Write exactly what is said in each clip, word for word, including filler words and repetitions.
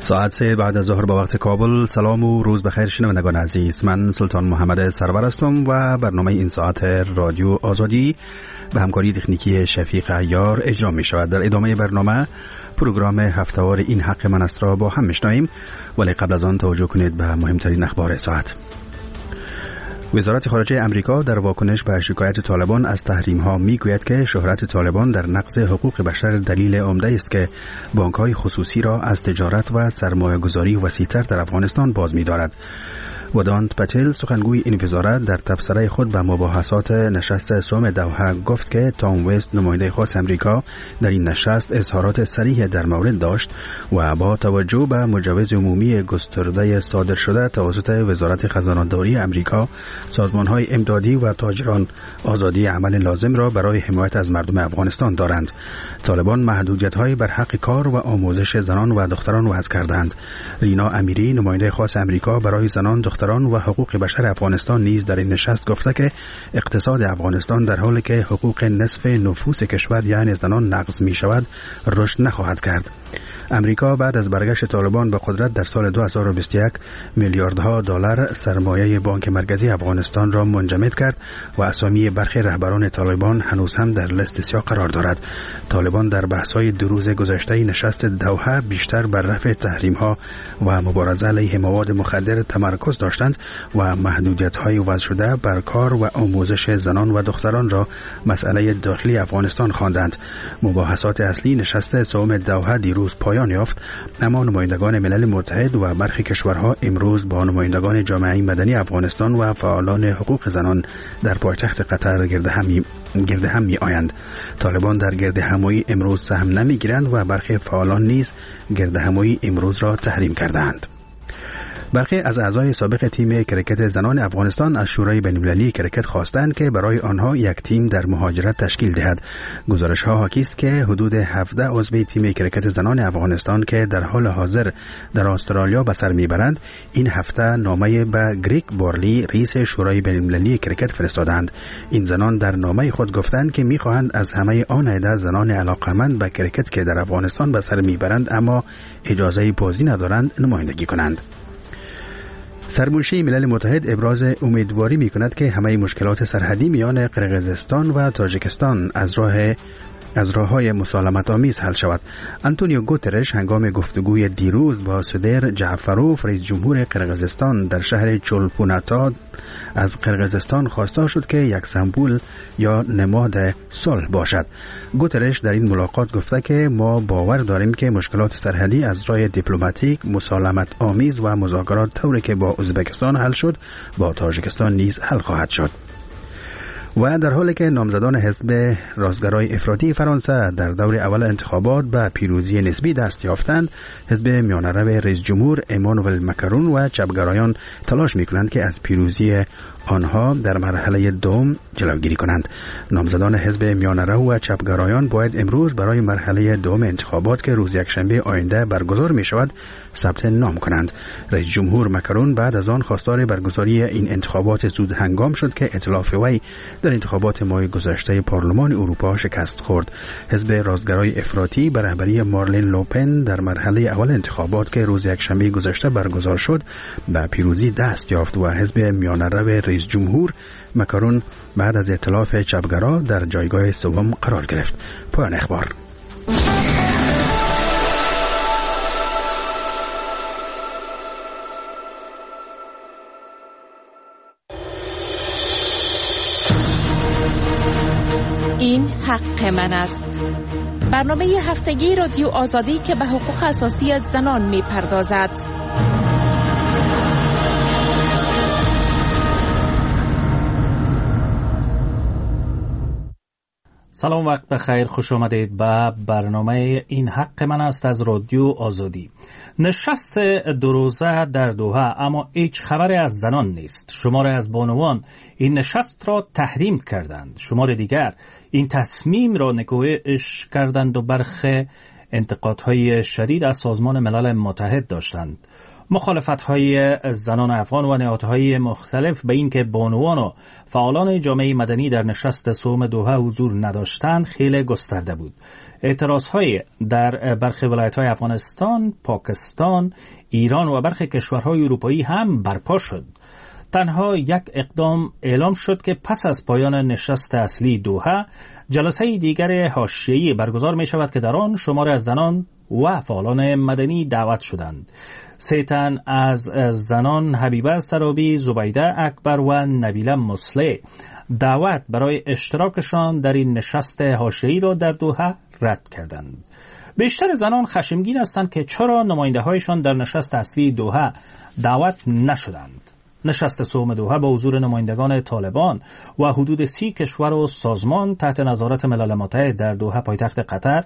ساعت سه بعد از ظهر به وقت کابل. سلام و روز بخیر شنوندگان عزیز، من سلطان محمد سرور هستم و برنامه این ساعت رادیو آزادی به همکاری تکنیکی شفیق عیار اجرا می شود. در ادامه برنامه پروگرام هفته‌وار این حق من است را با هم میشنویم، ولی قبل از آن توجه کنید به مهمترین اخبار ساعت. وزارت خارجه امریکا در واکنش به شکایت طالبان از تحریم‌ها میگوید که شهرت طالبان در نقض حقوق بشر دلیل عمده است که بانک‌های خصوصی را از تجارت و سرمایه‌گذاری وسیع‌تر در افغانستان باز می‌دارد. ودانت پتیل سخنگوی این وزارت در تبصره خود به مباحثات نشست سوم دوحه گفت که تام وست نماینده خاص امریکا در این نشست اظهارات صریح در مورد داشت و با توجه به مجوز عمومی گسترده صادر شده توسط وزارت خزانه‌داری امریکا، سازمان‌های امدادی و تاجران آزادی عمل لازم را برای حمایت از مردم افغانستان دارند. طالبان محدودیت‌های بر حق کار و آموزش زنان و دختران وضع کردند. رینا امیری نماینده خاص امریکا برای زنان، دختران و حقوق بشر افغانستان نیز در این نشست گفته که اقتصاد افغانستان در حالی که حقوق نصف نفوس کشور یعنی زنان نقض می شود رشد نخواهد کرد. امریکا بعد از برگشت طالبان به قدرت در سال دو هزار و بیست و یک میلیاردها دلار سرمایه بانک مرکزی افغانستان را منجمد کرد و اسامی برخی رهبران طالبان هنوز هم در لیست سیاه قرار دارد. طالبان در بحث‌های دو روز گذشته نشست دوحه بیشتر بر رفع تحریم‌ها و مبارزه علیه مواد مخدر تمرکز داشتند و محدودیت‌های وضع شده بر کار و آموزش زنان و دختران را مسئله داخلی افغانستان خواندند. مباحثات اصلی نشست سوم دوحه دیروز پایان یافت، اما نمایندگان ملل متحد و برخی کشورها امروز با نمایندگان جامعه مدنی افغانستان و فعالان حقوق زنان در پایتخت قطر گرد هم گرد هم می آیند. طالبان در گرد همایی امروز سهم نمی گیرند و برخی فعالان نیز گرد همایی امروز را تحریم کردند. برخی از اعضای سابق تیم کرکت زنان افغانستان از شورای بین‌المللی کرکت خواستند که برای آنها یک تیم در مهاجرت تشکیل دهد. گزارش‌ها حاکی است که حدود هفده عضو تیم کرکت زنان افغانستان که در حال حاضر در استرالیا به سر میبرند این هفته نامه به گریگ بارلی رئیس شورای بین‌المللی کرکت فرستادند. این زنان در نامه خود گفتند که می‌خواهند از همه آن عده زنان علاقه‌مند به کرکت که در افغانستان به سر میبرند اما اجازه بازی ندارند نمایندگی کنند. سرمنشی ملل متحد ابراز امیدواری می کند که همه مشکلات سرحدی میان قرقیزستان و تاجیکستان از راه از راه‌های مسالمت آمیز حل شود. آنتونیو گوترش هنگام گفتگوی دیروز با صدر جعفروف رئیس جمهور قرقیزستان در شهر چولپوناتا از قرقیزستان خواسته شد که یک سمبول یا نماد صلح باشد. گوترش در این ملاقات گفته که ما باور داریم که مشکلات سرحدی از راه دیپلماتیک، مسالمت آمیز و مذاکرات طوری که با ازبکستان حل شد با تاجیکستان نیز حل خواهد شد. و در حالی که نامزدان حزب راستگرای افراطی فرانسه در دور اول انتخابات به پیروزی نسبی دست یافتند، حزب میانه‌رو رئیس جمهور امانوئل مکرون و چپگرایان تلاش می‌کنند که از پیروزی آنها در مرحله دوم جلوگیری کنند. نامزدان حزب میانه‌رو و چپگرایان باید امروز برای مرحله دوم انتخابات که روز یکشنبه آینده برگزار می‌شود ثبت نام کنند. رئیس جمهور مکرون بعد از آن خواستار برگزاری این انتخابات زود هنگام شد که ائتلاف وی در انتخابات ماه گذشته پارلمان اروپا شکست خورد. حزب راستگرای افراطی به رهبری مارلین لوپن در مرحله اول انتخابات که روز یکشنبه گذشته برگزار شد به پیروزی دست یافت و حزب میانه‌رو رئیس جمهور مکرون بعد از ائتلاف چپگرا در جایگاه سوم قرار گرفت. پایان اخبار. این حق من است. برنامه هفتگی رادیو آزادی که به حقوق اساسی زنان می پردازد. سلام، وقت بخیر، خوش آمدید به برنامه این حق من است از رادیو آزادی. نشست دو روزه در دوحه، اما هیچ خبری از زنان نیست. شماری از بانوان این نشست را تحریم کردند، شمار دیگر این تصمیم را نکوهش کردند و برخی انتقادهای شدید از سازمان ملل متحد داشتند. مخالفت‌های زنان افغان و نهادهای مختلف به اینکه بانوان و فعالان جامعه مدنی در نشست سوم دوحه حضور نداشتند خیلی گسترده بود. اعتراض‌های در برخی ولایت‌های افغانستان، پاکستان، ایران و برخی کشورهای اروپایی هم برپا شد. تنها یک اقدام اعلام شد که پس از پایان نشست اصلی دوحه جلسه دیگر حاشیه‌ای برگزار می شود که در آن شمار از زنان و فعالان مدنی دعوت شدند. سه تن از زنان حبیبه سرابی، زبیده اکبر و نبیله مسلح دعوت برای اشتراکشان در این نشست حاشیه‌ای را در دوحه رد کردند. بیشتر زنان خشمگین هستند که چرا نماینده‌هایشان در نشست اصلی دوحه دعوت نشدند. نشست سوم دوحه با حضور نمایندگان طالبان و حدود سی کشور و سازمان تحت نظارت ملل متحد در دوحه پایتخت قطر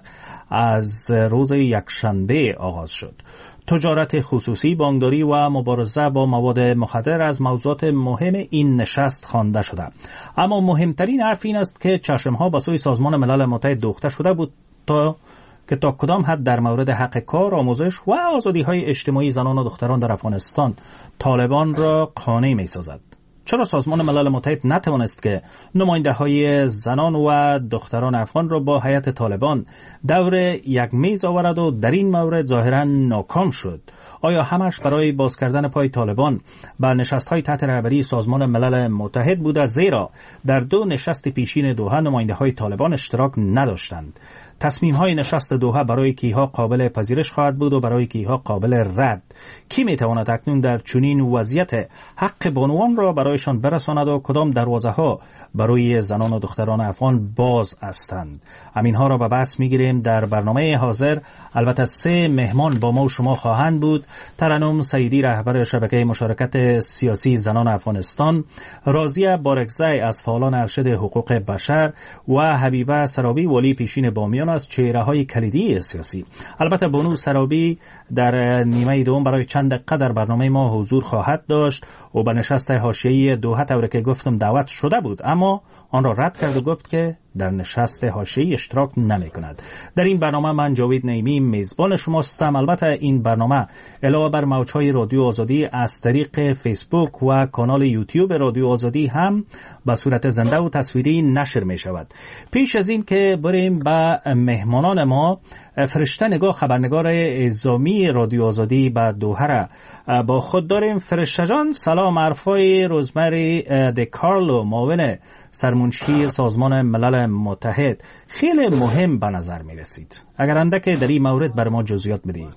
از روز یکشنبه آغاز شد. تجارت خصوصی، بانکداری و مبارزه با مواد مخدر از موضوعات مهم این نشست خوانده شده. اما مهمترین حرف این است که چشمها به سوی سازمان ملل متحد دوخته شده بود تا که تا کدام حد در مورد حق کار، آموزش و آزادی‌های اجتماعی زنان و دختران در افغانستان طالبان را قانع می‌سازد. چرا سازمان ملل متحد نتوانست که نماینده‌های زنان و دختران افغان را با هیئت طالبان دور یک میز آورد و در این مورد ظاهراً ناکام شد؟ آیا همش برای باز کردن پای طالبان بر نشست‌های تحت رهبری سازمان ملل متحد بود؟ زیرا در دو نشست پیشین دوحه نماینده‌های طالبان اشتراک نداشتند. تصمیم‌های نشست دوحه برای کیها قابل پذیرش خواهد بود و برای کیها قابل رد؟ کی می‌تواند اکنون در چنین وضعیت حق بانوان را برایشان برساند و کدام دروازه‌ها برای زنان و دختران افغان باز هستند؟ همین‌ها را به بحث می‌گیریم در برنامه حاضر. البته سه مهمان با ما و شما خواهند بود: ترنم سعیدی، رهبر شبکه مشارکت سیاسی زنان افغانستان، راضیه بارکزی از فعالان ارشد حقوق بشر و حبیبه سرابی، ولی پیشین بامیان از چهره‌های کلیدی سیاسی. البته بانو سرابی در نیمه دوم برای چند دقیقه در برنامه ما حضور خواهد داشت و به نشست حاشیه‌ای دوحه طوری که گفتم دعوت شده بود، اما آن را رد کرد و گفت که در نشست حاشیه‌ای اشتراک نمی‌کند. در این برنامه من جاوید نعیمی میزبان شما هستم. البته این برنامه علاوه بر موج‌های رادیو آزادی از طریق فیسبوک و کانال یوتیوب رادیو آزادی هم به صورت زنده و تصویری نشر می‌شود. پیش از این که بریم به مهمانان ما، فرشته نگاه، خبرنگار اعزامی رادیو آزادی به دوحه را با خود داریم. فرشته جان سلام. حرفای روزمری دیکارلو، معاون سرمنشی سازمان ملل متحد، خیلی مهم به نظر می رسید. اگر اندک در این مورد بر ما جزئیات بدهید.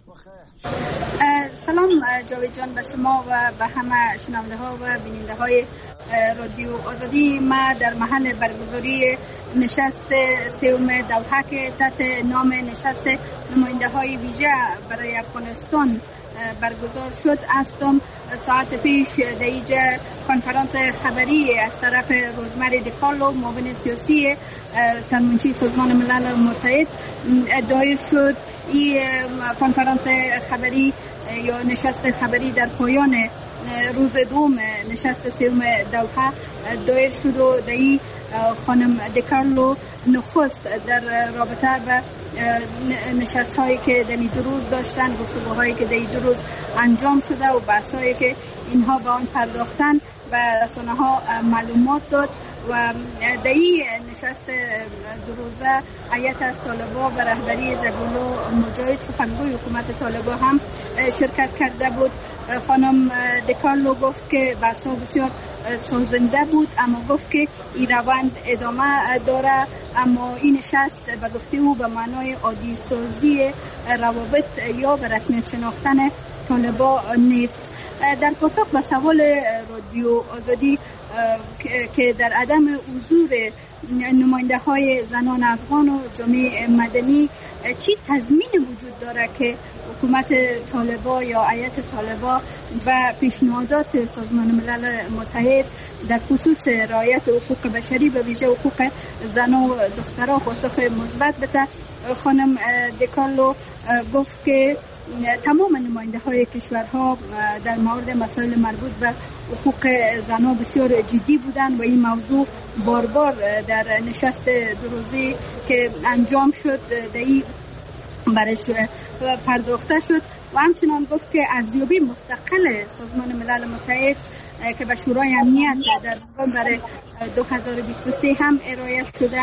سلام جاوید جان به شما و به همه شنونده ها و بیننده های رادیو آزادی. ما در محل برگزاری نشست سوم دوحه که تحت نام نشست نماینده های ویژه برای افغانستان برگزار شد هستم. ساعت پیش در اینجا کنفرانس خبری از طرف روزمری دیکارلو، معاون سیاسی سرمنشی سازمان ملل متحد دایر شد. این کنفرانس خبری یا نشست خبری در پایان روز دوم نشست سوم دوحه دایر شد و در این خانم دیکارلو نخست در رابطه به نشست هایی که در این دو روز داشتن، گفتگوهایی که در این دو روز انجام شده و بحث هایی که اینها به آن پرداختن و رسانه ها معلومات داد. و در این نشست دو روزه هیئت از طالبان و رهبری زبیلا مجاهد، سخنگوی حکومت طالبان هم شرکت کرده بود. خانم دیکارلو گفت که بحث‌ها بسیار سازنده بود، اما گفت که این روند ادامه داره، اما این نشست به گفته او به معنای عادی سازی روابط یا به رسمیت شناختن طالبان نیست. در پاسخ به سوال رادیو آزادی که در عدم حضور نماینده های زنان افغان و جامعه مدنی چی تضمین وجود داره که حکومت طالبان یا هیئت طالبان و پیشنهادات سازمان ملل متحد در خصوص رعایت حقوق بشری و ویژه حقوق زنان و دختران پاسخ مثبت بده؟ خانم دیکارلو گفت که تمام نماینده های کشورها در مورد مسائل مربوط به حقوق زنان بسیار جدی بودند و این موضوع بار بار در نشست دو روزه که انجام شد در این برش پرداخته شد. و همچنان گفت که ارزیابی مستقل سازمان ملل متحد که به شورای امنیت در نوامبر دو هزار و بیست و سه هم ارائه شده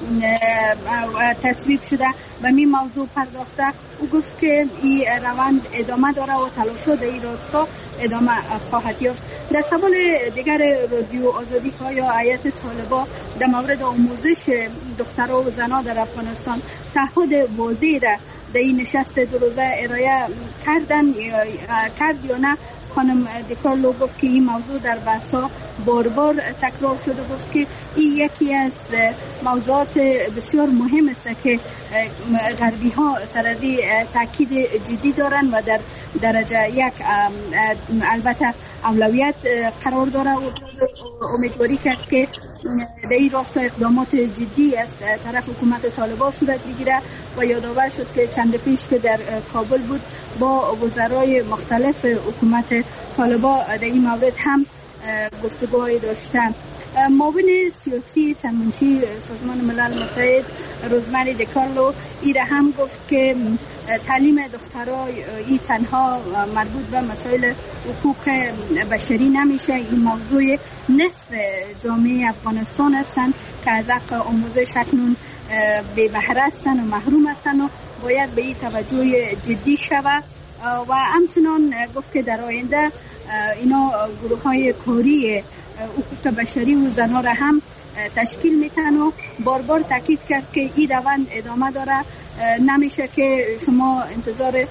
و تصویب شده به این موضوع پرداخته. او گفت که این روند ادامه داره و تلاشات در این راستا ادامه خواهد یافت. در سوال دیگر رادیو آزادی که یا هیئت طالبان در مورد آموزش دخترها و زنها در افغانستان تعهد واضحی را در این نشست دو روزه ارائه کردن کرد یا نه، خانم دیکارلو گفت که این موضوع در بحث‌ها بار بار تکرار شده. گفت که این یکی از موضوعات بسیار مهم است که غربی ها سر از این تاکید جدی دارند و در درجه یک البته اولویت قرار داره و امیدواری کرد که در این راستا اقدامات جدی از طرف حکومت طالبان صورت بگیره و یادآور شد که چند پیش که در کابل بود با وزرای مختلف حکومت طالبان در این مورد هم گفتگوهای داشتن. معاون سیاسی سرمنشی سازمان ملل متحد روزمری دیکارلو ایره هم گفت که تعلیم دخترها این تنها مربوط به مسائل حقوق بشری نمیشه، این موضوع نصف جامعه افغانستان هستند که از حق آموزش اکنون بی بهره هستند و محروم هستند و باید به این توجه جدی شود. و همچنان گفت که در آینده اینا گروه های کاری حقوق بشری و زنها را هم تشکیل میتن و بار بار تاکید کرد که این روند ادامه داره، نمیشه که شما انتظار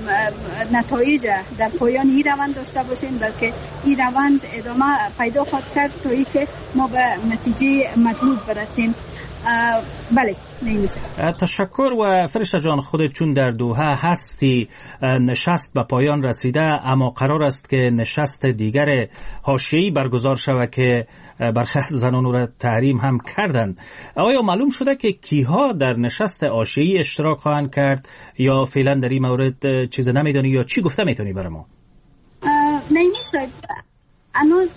نتایج در پایان این روند داشته باشین، بلکه این روند ادامه پیدا خواهد کرد تا ای که ما به نتیجه مطلوب برسیم. بله نمیشه. تشکر. و فرشته جان، خودت چون در دوحه هستی نشست به پایان رسیده، اما قرار است که نشست دیگر حاشیه‌ای برگزار شود که برخی زنان را تحریم هم کردند. آیا معلوم شده که کیها در نشست حاشیه‌ای اشتراک خواهند کرد یا فعلا در این مورد چیز نمیدونی یا چی گفته میتونی برای ما؟ نمیشه هنوز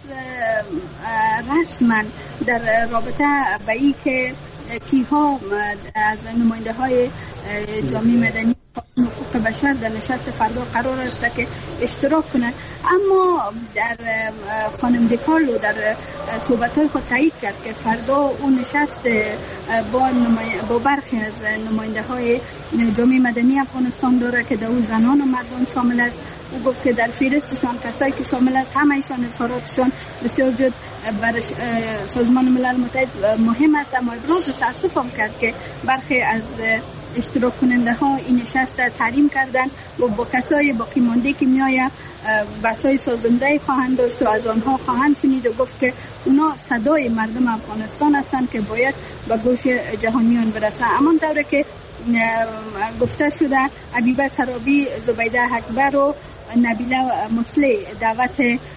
رسما در رابطه با این که کیها از نماینده های جامعه مدنی حقوق بشر در نشست فردا قرار است که اشتراک کنند، اما در خانم دیکارلو در صحبت‌های خود تایید کرد که فردا اون نشست با با برخی از نماینده های جامعه مدنی افغانستان داره که در اون زنان و مردان شامل است. او گفت که در فهرستشان کسایی که شامل است همه ایشان اظهاراتشان بسیار جد بر سازمان ملل متحد مهم است، اما ابراز تأسف هم کرد که برخی از اشتراک کننده ها این نشست تحریم کردن و با کسای باقی مانده که میآید بحث‌های سازنده خواهند داشت و از آنها خواهند شنید و گفت که اونا صدای مردم افغانستان هستند که باید به گوش جهانیان برسه. اما طوری که گفته شده حبیبه سرابی، زبیده اکبر و نبیله مسلی دعوت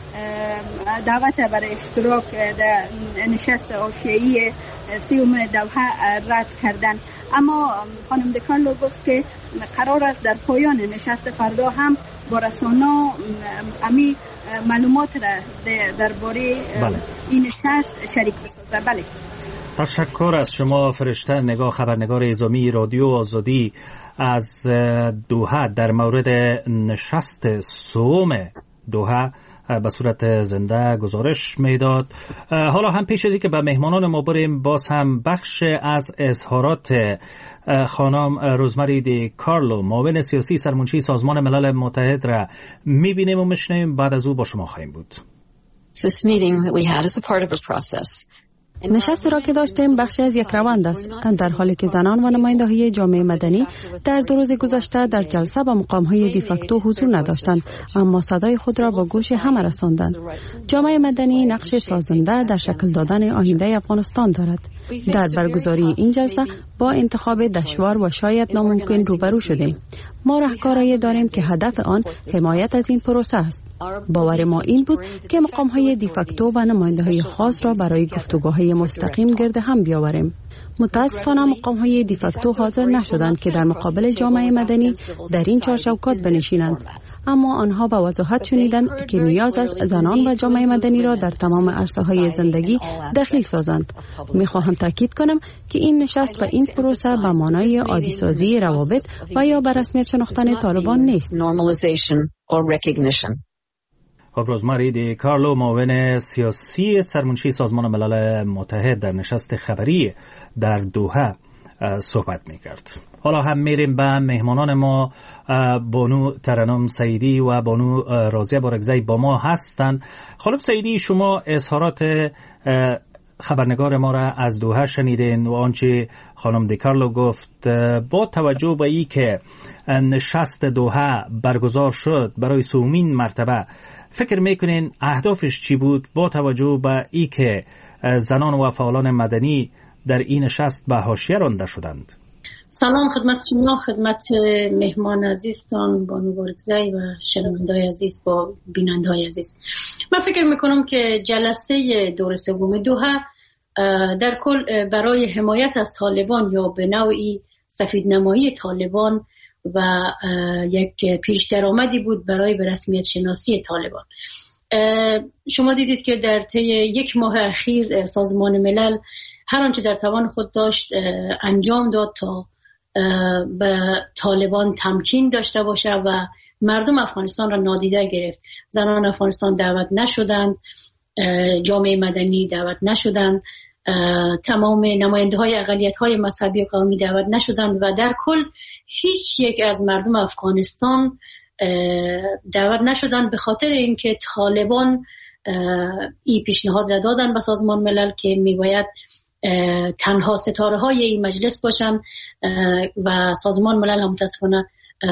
دعوت برای اشتراک در نشست حاشیه‌ای سیوم دوحه رد کردند. اما خانم دیکارلو گفت که قرار است در پایان نشست فردا هم با رسانه‌ها امی معلومات را درباره بله. این نشست شریک بسازد. بله. تشکر از شما فرشته نگاه، خبرنگار اعزامی رادیو آزادی از دوحه در مورد نشست سوم دوحه به صورت زنده گزارش میداد. حالا هم پیش از اینکه به مهمانان ما بریم، باز هم بخش از اظهارات خانم روزمری دیکارلو، معاون سیاسی سرمنشی سازمان ملل متحد را میبینیم و میشنیم. بعد از او با شما خواهیم بود. This meeting that we had is a part of a process. نشستی را که داشتیم بخشی از یک روند است، در حالی که زنان و نماینده‌های جامعه مدنی در دو روز گذشته در جلسه با مقام‌های دیفاکتو حضور نداشتند، اما صدای خود را با گوش همه رساندند. جامعه مدنی نقش سازنده در شکل دادن آینده افغانستان دارد. در برگزاری این جلسه با انتخاب دشوار و شاید ناممکن روبرو شدیم. ما راهکارهایی داریم که هدف آن حمایت از این پروسه است. باور ما این بود که مقام‌های دیفاکتو و نماینده‌های خاص را برای گفتگوهای مستقیم گرد هم بیاوریم. متاسفانه مقام های دیفکتو حاضر نشدند که در مقابل جامعه مدنی در این چهار چوکات بنشینند، اما آنها به وضاحت شنیدند که نیاز است زنان و جامعه مدنی را در تمام عرصه های زندگی دخیل سازند. می خواهم تاکید کنم که این نشست و این پروسه به معنای عادی سازی روابط و یا به رسمیت شناختن طالبان نیست. خب روزماری دی کارلو، معاون سیاسی سرمنشی سازمان ملل متحد، در نشست خبری در دوحه صحبت می‌کرد. حالا هم میریم به مهمانان ما. بانو ترنم سعیدی و بانو راضیه بارگزی با ما هستند. خانم سعیدی، شما اظهارات خبرنگار ما را از دوحه شنیدین و آنچه خانم دی کارلو گفت. با توجه به ای که نشست دوحه برگزار شد برای سومین مرتبه، فکر میکنین اهدافش چی بود با توجه به ای که زنان و فعالان مدنی در این نشست به حاشیه رانده شدند؟ سلام خدمت شما، خدمت مهمان عزیزتان بانو بارگزی و شنونده‌های عزیز با بیننده‌های عزیز. من فکر میکنم که جلسه دور سوم دوحه در کل برای حمایت از طالبان یا به نوعی سفیدنمایی طالبان و یک پیش درآمدی بود برای به رسمیت شناسی طالبان. شما دیدید که در طی یک ماه اخیر سازمان ملل هر آنچه در توان خود داشت انجام داد تا به طالبان تمکین داشته باشه و مردم افغانستان را نادیده گرفت. زنان افغانستان دعوت نشدند، جامعه مدنی دعوت نشدند، تمام نماینده های اقلیت های مذهبی و قومی دعوت نشدند و در کل هیچ یک از مردم افغانستان دعوت نشدند، به خاطر اینکه طالبان این پیشنهاد را دادن به سازمان ملل که میباید تنها ستاره های این مجلس باشن و سازمان ملل هم متاسفانه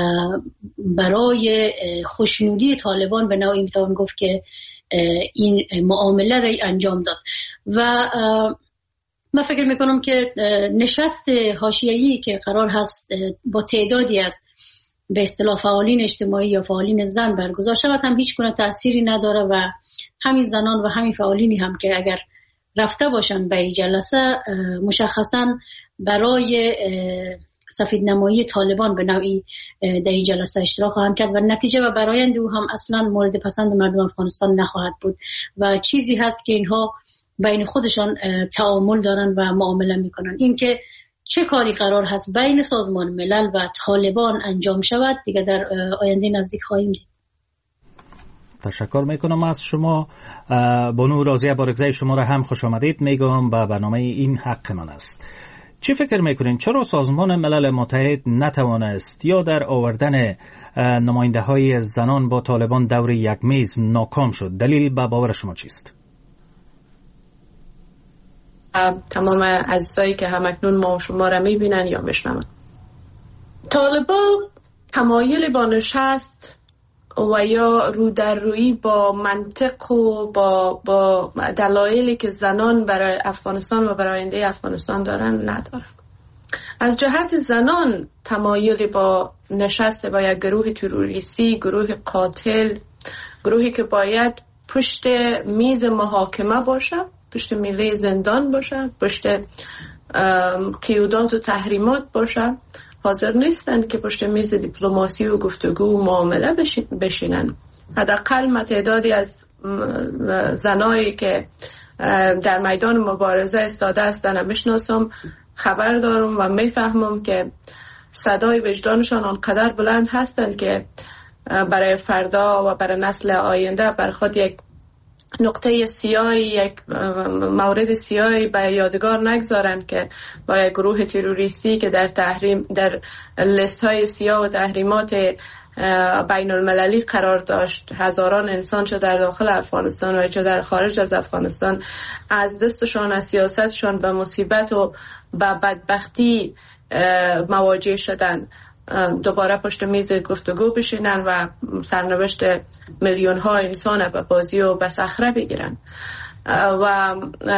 برای خوشنودی طالبان به نوعی میتوان گفت که این معامله را انجام داد. و من فکر میکنم که نشست حاشیه‌ای که قرار هست با تعدادی از به اصطلاح فعالین اجتماعی یا فعالین زن برگزار شود هم هیچ گونه تأثیری نداره و همین زنان و همین فعالینی هم که اگر رفته باشن به این جلسه مشخصا برای سفید نمایی طالبان به نوعی در این جلسه اشتراک خواهند کرد و نتیجه و برآیند او هم اصلا مورد پسند مردم افغانستان نخواهد بود و چیزی هست که اینها بین خودشان تعامل دارن و معامله میکنن. این که چه کاری قرار هست بین سازمان ملل و طالبان انجام شود دیگه در آینده نزدیک خواهیم دید. تشکر میکنم از شما. بانو راضیه بارگزی، شما را هم خوش آمدید میگم به برنامه این حق من است. چی فکر میکنین چرا سازمان ملل متحد نتوانست یا در آوردن نماینده های زنان با طالبان دور یک میز ناکام شد؟ دلیل به باور شما چیست؟ تمام عزیزایی که همکنون ما شما را میبینن یا میشنون، طالبان تمایل با نشست و یا رو در روی با منطق و با با دلایلی که زنان برای افغانستان و برای آینده افغانستان دارن ندارن. از جهت زنان تمایل با نشست با یک گروه تروریستی، گروه قاتل، گروهی که باید پشت میز محاکمه باشه، پشت میله زندان باشه، پشت قیودات و تحریمات باشه، حاضر نیستند که پشت میز دیپلماسی و گفتگو و معامله بشینن. حداقل تعدادی از زنایی که در میدان مبارزه استاده هستند میشناسم، خبر دارم و میفهمم که صدای وجدانشان آنقدر بلند هستند که برای فردا و برای نسل آینده بر خود یک نقطه سیاهی، یک مورد سیاهی به یادگار نگذارن که با یک گروه تروریستی که در تحریم در لیست های سیاه و تحریمات بین المللی قرار داشت، هزاران انسان چه در داخل افغانستان و چه در خارج از افغانستان از دستشان، از سیاستشان به مصیبت و به بدبختی مواجه شدن، دوباره پشت میز گفتگو بشینن و سرنوشت میلیون ها انسان به بازی و به صخره بگیرن. و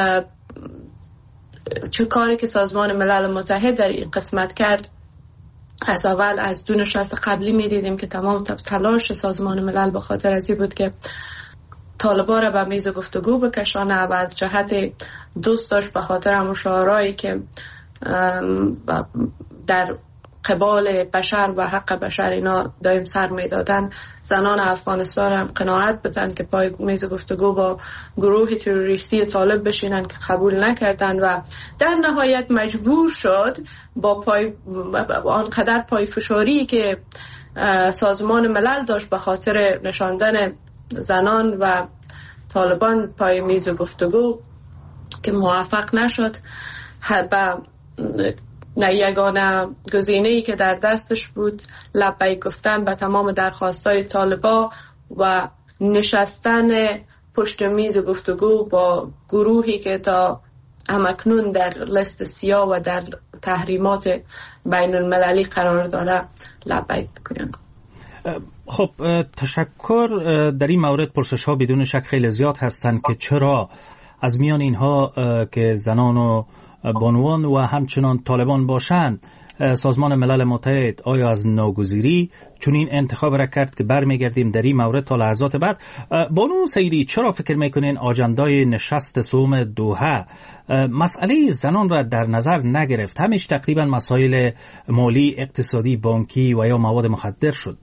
چه کاری که سازمان ملل متحد در این قسمت کرد، از اول از دو نشست قبلی می دیدیم که تمام تلاش سازمان ملل به خاطر ازی بود که طالبان را به میز گفتگو بکشانه و از جهت دوست داشت به خاطر مشاورایی که در قبال بشر و حق بشر اینا دایم سر میدادن، زنان افغانستان هم قناعت بدن که پای میز گفتگو با گروه تروریستی طالب بشینن که قبول نکردن و در نهایت مجبور شد با پای آنقدر پای فشاری که سازمان ملل داشت به خاطر نشاندن زنان و طالبان پای میز گفتگو که موفق نشد و نه یگانه گزینه‌ای که در دستش بود لبیک گفتن به تمام درخواستای طالبا و نشستن پشت میز گفتگو با گروهی که تا همکنون در لیست سیاه و در تحریمات بین المللی قرار داره لبیک بکنن. خب تشکر. در این مورد پرسش ها بدون شک خیلی زیاد هستند که چرا از میان اینها که زنان و بانوان و همچنان طالبان باشند سازمان ملل متحد آیا از ناگزیری چون این انتخاب را کرد که برمیگردیم در این مورد تا لحظات بعد. بانو سیدی، چرا فکر میکنین آجندای نشست سوم دوحه مسئله زنان را در نظر نگرفت؟ همیش تقریبا مسائل مالی، اقتصادی، بانکی و یا مواد مخدر شد.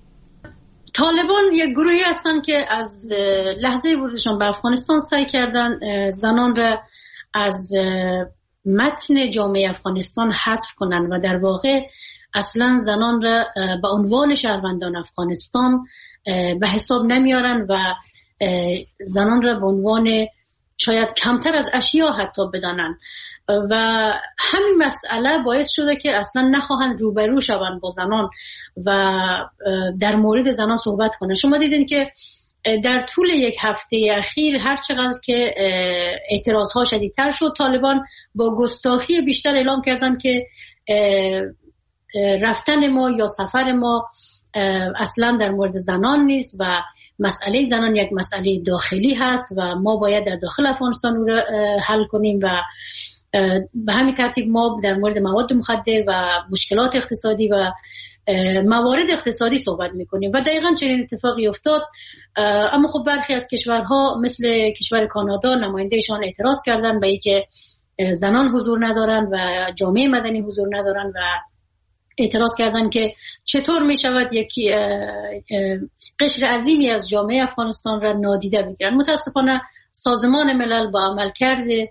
طالبان یک گروهی هستن که از لحظه ورودشان به افغانستان سعی کردن زنان را از متن جامعه افغانستان حذف کنن و در واقع اصلا زنان را به عنوان شهروندان افغانستان به حساب نمیارن و زنان را به عنوان شاید کمتر از اشیا حتی بدانن و همین مسئله باعث شده که اصلا نخواهند روبرو شوند با زنان و در مورد زنان صحبت کنن. شما دیدین که در طول یک هفته اخیر هر چقدر که اعتراضها شدیدتر شد، طالبان با گستاخی بیشتر اعلام کردن که رفتن ما یا سفر ما اصلا در مورد زنان نیست و مسئله زنان یک مسئله داخلی هست و ما باید در داخل افغانستان رو حل کنیم و به همین ترتیب ما در مورد مواد مخدر و مشکلات اقتصادی و موارد اقتصادی صحبت میکنیم و دقیقاً چنین اتفاقی افتاد. اما خب برخی از کشورها مثل کشور کانادا نمایندهشان اعتراض کردن به اینکه زنان حضور ندارن و جامعه مدنی حضور ندارن و اعتراض کردن که چطور میشود یکی قشر عظیمی از جامعه افغانستان را نادیده بگیرن. متاسفانه سازمان ملل با عمل کرده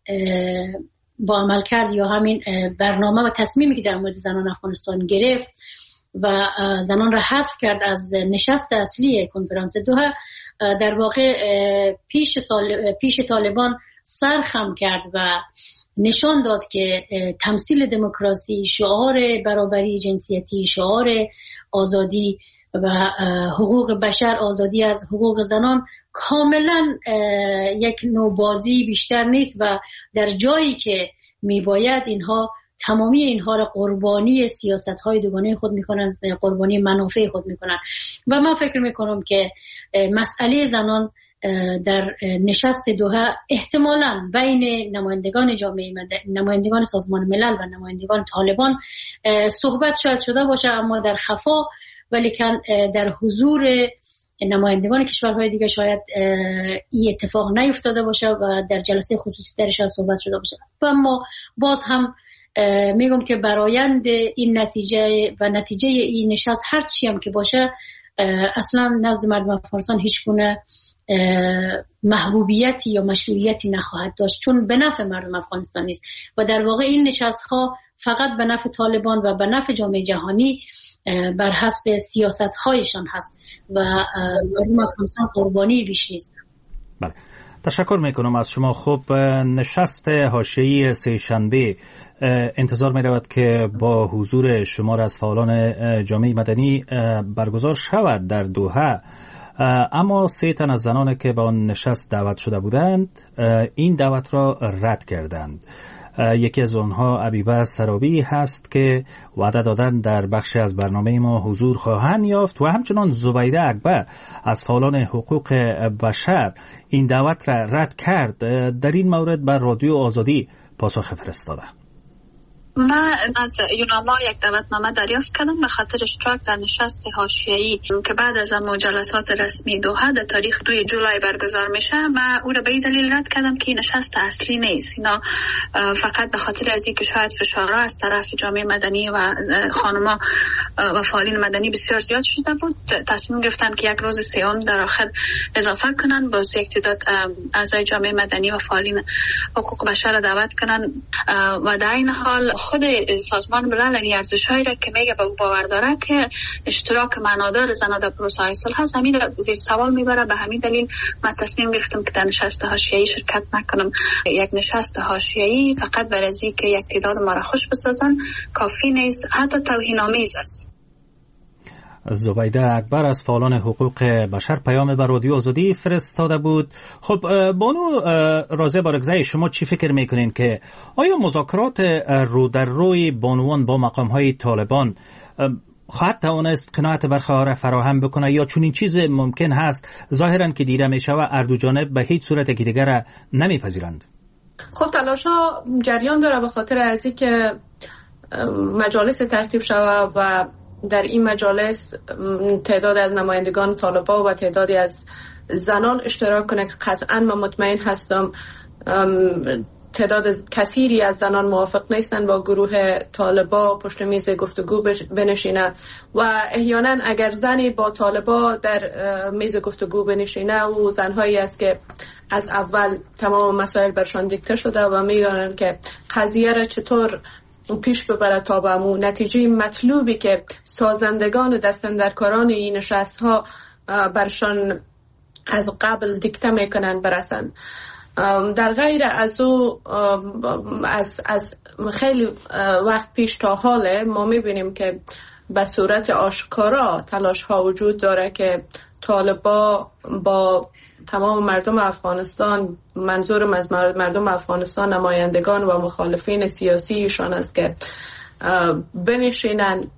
با عمل کرد یا همین برنامه و تصمیمی که در مورد زنان افغانستان گرفت و زنان را حذف کرد از نشست اصلی کنفرانس دوحه، در واقع پیش, سال، پیش طالبان سر خم کرد و نشان داد که تمثیل دموکراسی، شعار برابری جنسیتی، شعار آزادی و حقوق بشر، آزادی از حقوق زنان کاملا یک نوع بازی بیشتر نیست و در جایی که میباید اینها تمامی اینها را قربانی سیاست‌های دوگانه خود میکنن، قربانی منافع خود میکنن و من فکر میکنم که مسئله زنان در نشست دوحه احتمالاً بین نمایندگان جامعه مدنی، نمایندگان سازمان ملل و نمایندگان طالبان صحبت شاید شده باشه، اما در خفا، ولیکن در حضور نمایندگان کشورهای دیگه شاید این اتفاق نیفتاده باشه و در جلسه خصوصی درش صحبت شده باشه. و اما باز هم میگم که برآیند این نتیجه و نتیجه این نشست هر چی هم که باشه اصلا نزد مردم افغانستان هیچ گونه محبوبیتی یا مشروعیتی نخواهد داشت، چون به نفع مردم افغانستان نیست و در واقع این نشست ها فقط به نفع طالبان و به نفع جامعه جهانی بر حسب سیاست هایشان هست و مردم افغانستان قربانی بیش نیست. بله، تشکر میکنم از شما. خب نشست حاشیه‌ای سه شنبه انتظار می رود که با حضور شمار از فعالان جامعه مدنی برگزار شود در دوحه، اما سه تن از زنان که به آن نشست دعوت شده بودند این دعوت را رد کردند. یکی از آنها عبیبه سرابی هست که وعده دادن در بخشی از برنامه ما حضور خواهند یافت و همچنان زبیده اکبر از فعالان حقوق بشر این دعوت را رد کرد. در این مورد بر رادیو آزادی پاسخ فرستاده. من از یوناما یک دعوتنامه دریافت کردم به خاطر اشتراک در نشست حاشیه‌ای که بعد از جلسات رسمی دوحه در تاریخ دوی جولای برگزار میشه. من او را به این دلیل رد کردم که نشست اصلی نیست. اینا فقط به خاطر از اینکه شاید فشارها از طرف جامعه مدنی و خانما و فعالین مدنی بسیار زیاد شده بود، تصمیم گرفتن که یک روز سوم در آخر اضافه کنن، با یک تعداد اعضای جامعه مدنی و فعالین حقوق بشر را دعوت کنن و در این حال خود سازمان ملل این ارزش‌هایی را که میگه به او باور داره که اشتراک معنادار زنان در پروسه صلح هست، همین را زیر سوال میبره. به همین دلیل من تصمیم گرفتم که در نشست حاشیه‌ای شرکت نکنم. یک نشست حاشیه‌ای فقط برای از اینکه یک تعداد ما را خوش بسازن کافی نیست، حتی توهین‌آمیز است. زبیده اکبر از فعالان حقوق بشر پیام به رادیو آزادی فرستاده بود. خب بانو رازه بارگزای، شما چی فکر میکنین که آیا مذاکرات رو در روی بانوان با مقام‌های طالبان خواهد توانست قناعت برخواه را فراهم بکنه یا چون این چیز ممکن هست ظاهرا که دیده میشه و اردو جانب به هیچ صورت که دیگر را نمیپذیرند؟ خب تلاش ها جریان داره به خاطر از اینکه مجالس ترتیب شود و در این مجالس تعداد از نمایندگان طالبان و تعدادی از زنان اشتراک کنه که قطعا من مطمئن هستم تعداد کثیری از زنان موافق نیستن با گروه طالبا پشت میز گفتگو بنشینه و احیانا اگر زنی با طالبا در میز گفتگو بنشینه و زنهایی است که از اول تمام مسائل برشان دیکته شده و میدانند که قضیه را چطور پیش ببره تا به امون نتیجه مطلوبی که سازندگان و دستاندرکاران این نشست ها برشان از قبل دیکته میکنن برسن. در غیر از او از, از خیلی وقت پیش تا حاله ما میبینیم که به صورت آشکارا تلاش ها وجود داره که طالبا با تمام مردم افغانستان، منظورم از مردم افغانستان نمایندگان و مخالفین سیاسیشان است که بنشینن.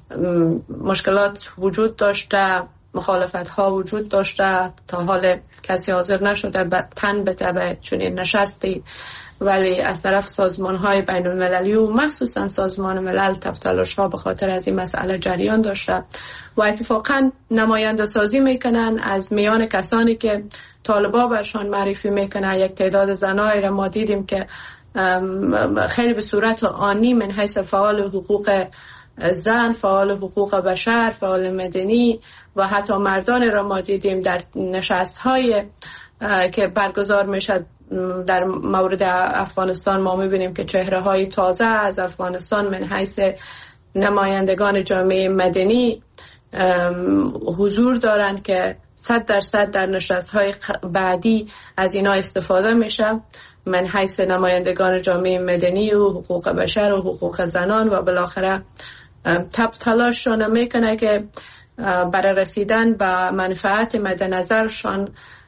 مشکلات وجود داشته، مخالفت ها وجود داشته، تا حال کسی حاضر نشده تن به تبع چنین نشستی، ولی از طرف سازمان های بین المللی و مخصوصا سازمان ملل تلاش ها به خاطر از این مسئله جریان داشته و اتفاقا نماینده سازی میکنن از میان کسانی که طالبا برشان معرفی میکنه. یک تعداد زنایی را ما دیدیم که خیلی به صورت آنی من حیث فعال حقوق زن، فعال حقوق بشر، فعال مدنی و حتی مردان را ما دیدیم در نشست های که برگزار میشد در مورد افغانستان. ما میبینیم که چهره های تازه از افغانستان من حیث نمایندگان جامعه مدنی حضور دارند که صد درصد در نشست های بعدی از اینا استفاده میشه من حیث نمایندگان جامعه مدنی و حقوق بشر و حقوق زنان و بالاخره تب تلاششان میکنه که برای رسیدن به منفعت مد نظرشان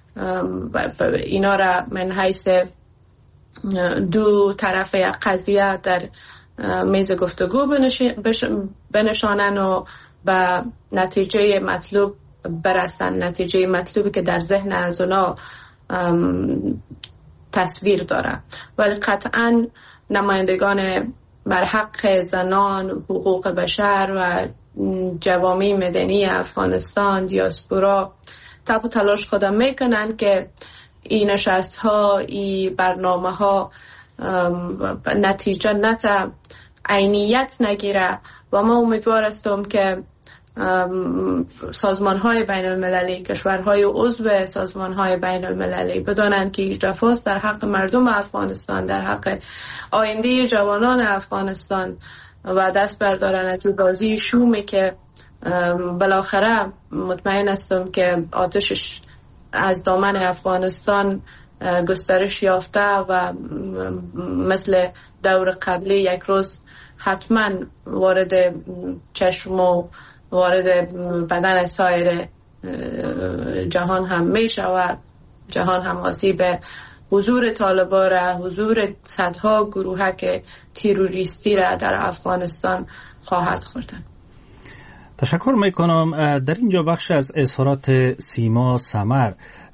اینا را من حیث دو طرف یک قضیه در میز گفتگو بنشانن و به نتیجه مطلوب برسن، نتیجه مطلوبی که در ذهن از اونا تصویر داره. ولی قطعا نمایندگان بر حق زنان، حقوق بشر و جوامع مدنی افغانستان، دیاسپورا تب و تلاش خودم میکنن که این نشست ها، این برنامه ها نتیجه نتا عینیت نگیره و ما امیدوار هستم که سازمان های بین المللی، کشورهای عضو سازمان های بین المللی بدانند که هیچ رفاست در حق مردم افغانستان، در حق آینده جوانان افغانستان و دست بردارن از بازی شومی که بالاخره مطمئن هستم که آتشش از دامن افغانستان گسترش یافته و مثل دور قبلی یک روز حتما وارد چشم و وارد بدن سایر جهان هم میشه و جهان هم آسیب حضور طالبان را، حضور صدها گروه که تروریستی را در افغانستان خواهد خوردن. تشکر میکنم. در اینجا بخش از اظهارات سیما سمر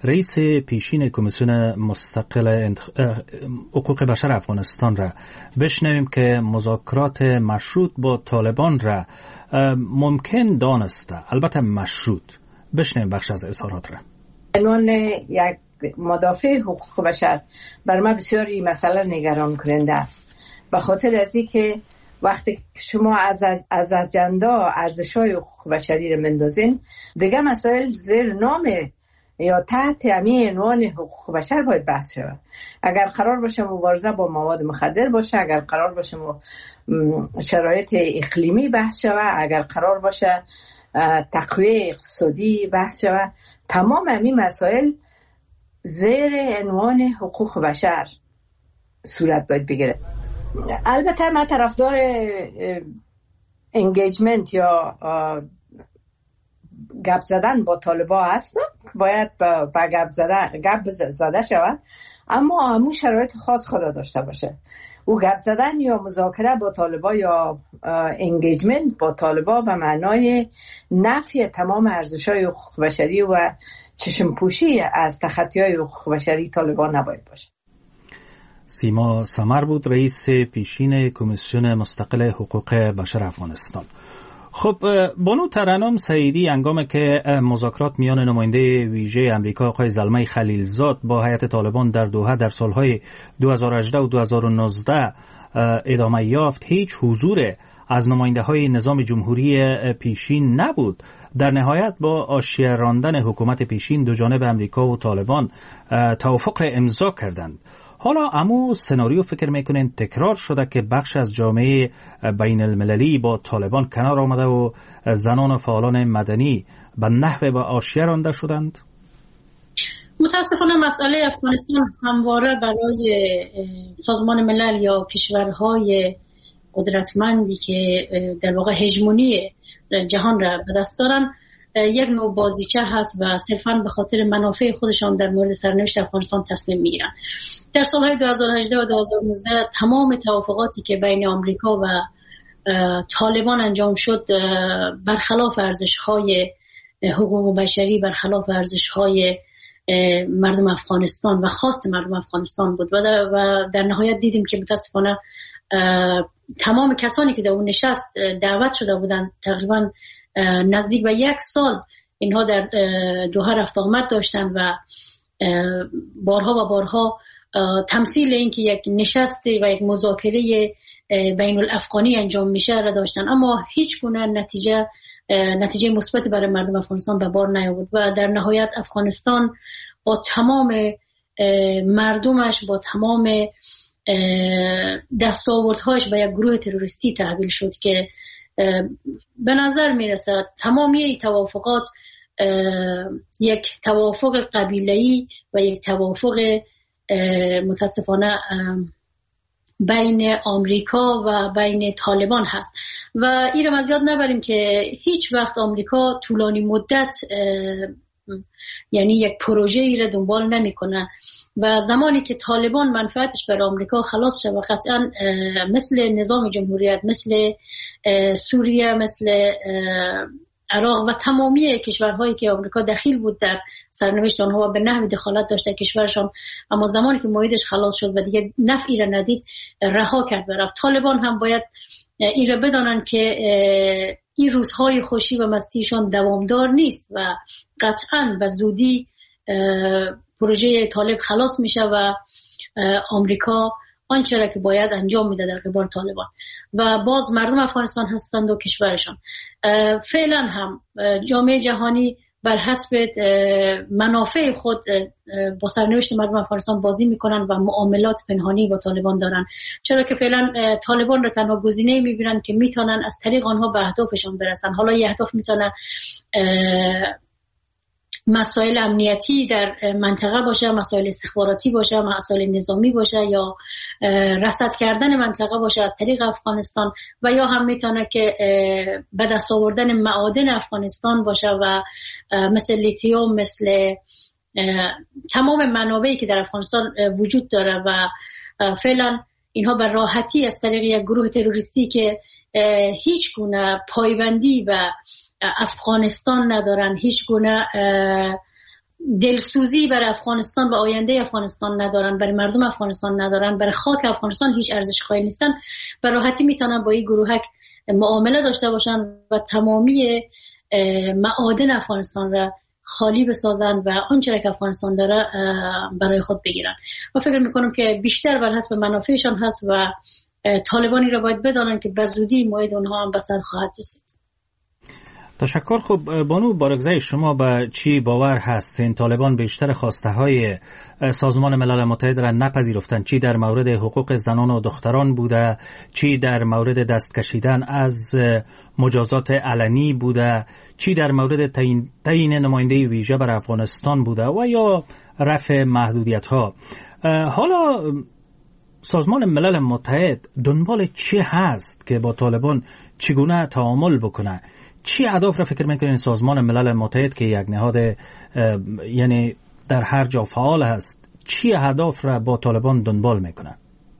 رئیس پیشین کمیسیون مستقل حقوق بشر افغانستان را بشنویم که مذاکرات مشروط با طالبان را ممکن دانسته، البته مشروط. بشنویم بخش از اظهارات را. عنوان یک مدافع حقوق بشر بر من بسیار این مسئله نگران کننده است، به خاطر از اینکه وقتی شما از از اجندا ارزش‌های حقوق بشری را مندازین، دیگه مسائل زیر نام یا تحت همین عنوان حقوق بشر باید بحث شود. اگر قرار باشه مبارزه با مواد مخدر باشه، اگر قرار باشه شرایط اقلیمی بحث شود، اگر قرار باشه تقویه اقتصادی بحث شود، تمام همین مسائل زیر عنوان حقوق بشر صورت باید بگیره. البته من طرفدار انگیجمنت یا گپ زدن با طالبان هستم، باید با گپ زدن گپ زده شود، اما همون شرایط خاص خدا داشته باشه. او گپ زدن یا مذاکره با طالبان یا انگیجمنت با طالبان به معنای نفی تمام ارزش‌های حقوق بشری و چشم پوشی از تخطی‌های حقوق بشری طالبان نباید باشه. سیما سمر بود، رئیس پیشین کمیسیون مستقل حقوق بشر افغانستان. خب بانو ترنم سعیدی، هنگامی که مذاکرات میان نماینده ویژه امریکا آقای زلمه خلیلزاد با هیئت طالبان در دوحه در سالهای دو هزار و هجده و دو هزار و نوزده ادامه یافت، هیچ حضور از نماینده های نظام جمهوری پیشین نبود. در نهایت با آشیه راندن حکومت پیشین دو جانب امریکا و طالبان توافق را امضا کردند. حالا امو سناریو فکر میکنین تکرار شده که بخش از جامعه بین المللی با طالبان کنار آمده و زنان و فعالان مدنی به نحو با آشیه رانده شدند؟ متاسفانه مسئله افغانستان همواره برای سازمان ملل یا کشورهای قدرتمندی که در واقع هژمونی جهان را به دست دارن یک نوع بازیچه هست و صرفاً به خاطر منافع خودشان در مورد سرنوشت افغانستان تصمیم میگیرن. در سالهای دو هزار و هجده و دو هزار و نوزده تمام توافقاتی که بین آمریکا و طالبان انجام شد برخلاف ارزش‌های حقوق بشری، برخلاف ارزش‌های مردم افغانستان و خواست مردم افغانستان بود و در, و در نهایت دیدیم که متاسفانه تمام کسانی که در اون نشست دعوت شده بودند تقریباً نزدیک به یک سال اینها در دوحه رفت آمد داشتن و بارها و بارها تمثیل این که یک نشست و یک مذاکره بین الافغانی انجام میشه را داشتن، اما هیچ گونه نتیجه نتیجه مثبت برای مردم افغانستان به بار نیاورد و در نهایت افغانستان با تمام مردمش، با تمام دستاوردهاش به یک گروه تروریستی تحویل شد که به نظر میرسه تمامی توافقات یک توافق قبیله‌ای و یک توافق متاسفانه بین آمریکا و بین طالبان هست و این رو از یاد نبریم که هیچ وقت آمریکا طولانی مدت یعنی یک پروژه ای را دنبال نمیکنه و زمانی که طالبان منفعتش برای آمریکا خلاص شد و قطعا مثل نظام جمهوریت، مثل سوریه، مثل عراق و تمامی کشورهایی که آمریکا دخیل بود در سرنوشت آنها و به نحوی دخالت داشته کشورشان، اما زمانی که موعدش خلاص شد و دیگه نفعی را ندید رها کرد و رفت. طالبان هم باید این را بدانن که این روزهای خوشی و مستیشان دوامدار نیست و قطعا به زودی پروژه طالب خلاص میشه و آمریکا آنچه را که باید انجام میده در قبال طالبان و باز مردم افغانستان هستند و کشورشان. فعلا هم جامعه جهانی بر حسب منافع خود با سرنوشت مردم افغانستان بازی میکنن و معاملات پنهانی با طالبان دارن، چرا که فعلا طالبان را تنها گزینه‌ای میبینن که میتونن از طریق آنها به اهدافشان برسن. حالا یه اهداف میتونه مسائل امنیتی در منطقه باشه، مسائل استخباراتی باشه، مسائل نظامی باشه یا رصد کردن منطقه باشه از طریق افغانستان و یا هم میتونه که به دست آوردن معادن افغانستان باشه و مثل لیتیوم، مثل تمام منابعی که در افغانستان وجود داره و فعلا اینها به راحتی از طریق یک گروه تروریستی که هیچ گونه پایبندی و افغانستان ندارن، هیچ گونه دلسوزی برای افغانستان و آینده افغانستان ندارن، برای مردم افغانستان ندارن، برای خاک افغانستان هیچ ارزش قائل نیستن، به راحتی میتونن با این گروهک معامله داشته باشن و تمامی معادن افغانستان را خالی بسازن و آنچه که افغانستان داره برای خود بگیرن. و فکر میکنم که بیشتر بر حسب منافعشان هست و طالبانی را باید بدانن که به زودی موعد اونها هم به سر خواهد رسید. تشکر. خب بانو بارگزای، شما به چی باور هستین؟ طالبان بیشتر خواسته های سازمان ملل متحد را نپذیرفتند، چی در مورد حقوق زنان و دختران بوده، چی در مورد دست کشیدن از مجازات علنی بوده، چی در مورد تعیین نماینده ویژه بر افغانستان بوده و یا رفع محدودیت ها. حالا سازمان ملل متحد دنبال چی هست که با طالبان چگونه تعامل بکنه؟ چی اهداف را فکر میکنین سازمان ملل متحد که یک نهاد یعنی در هر جا فعال هست، چی اهداف را با طالبان دنبال میکنه؟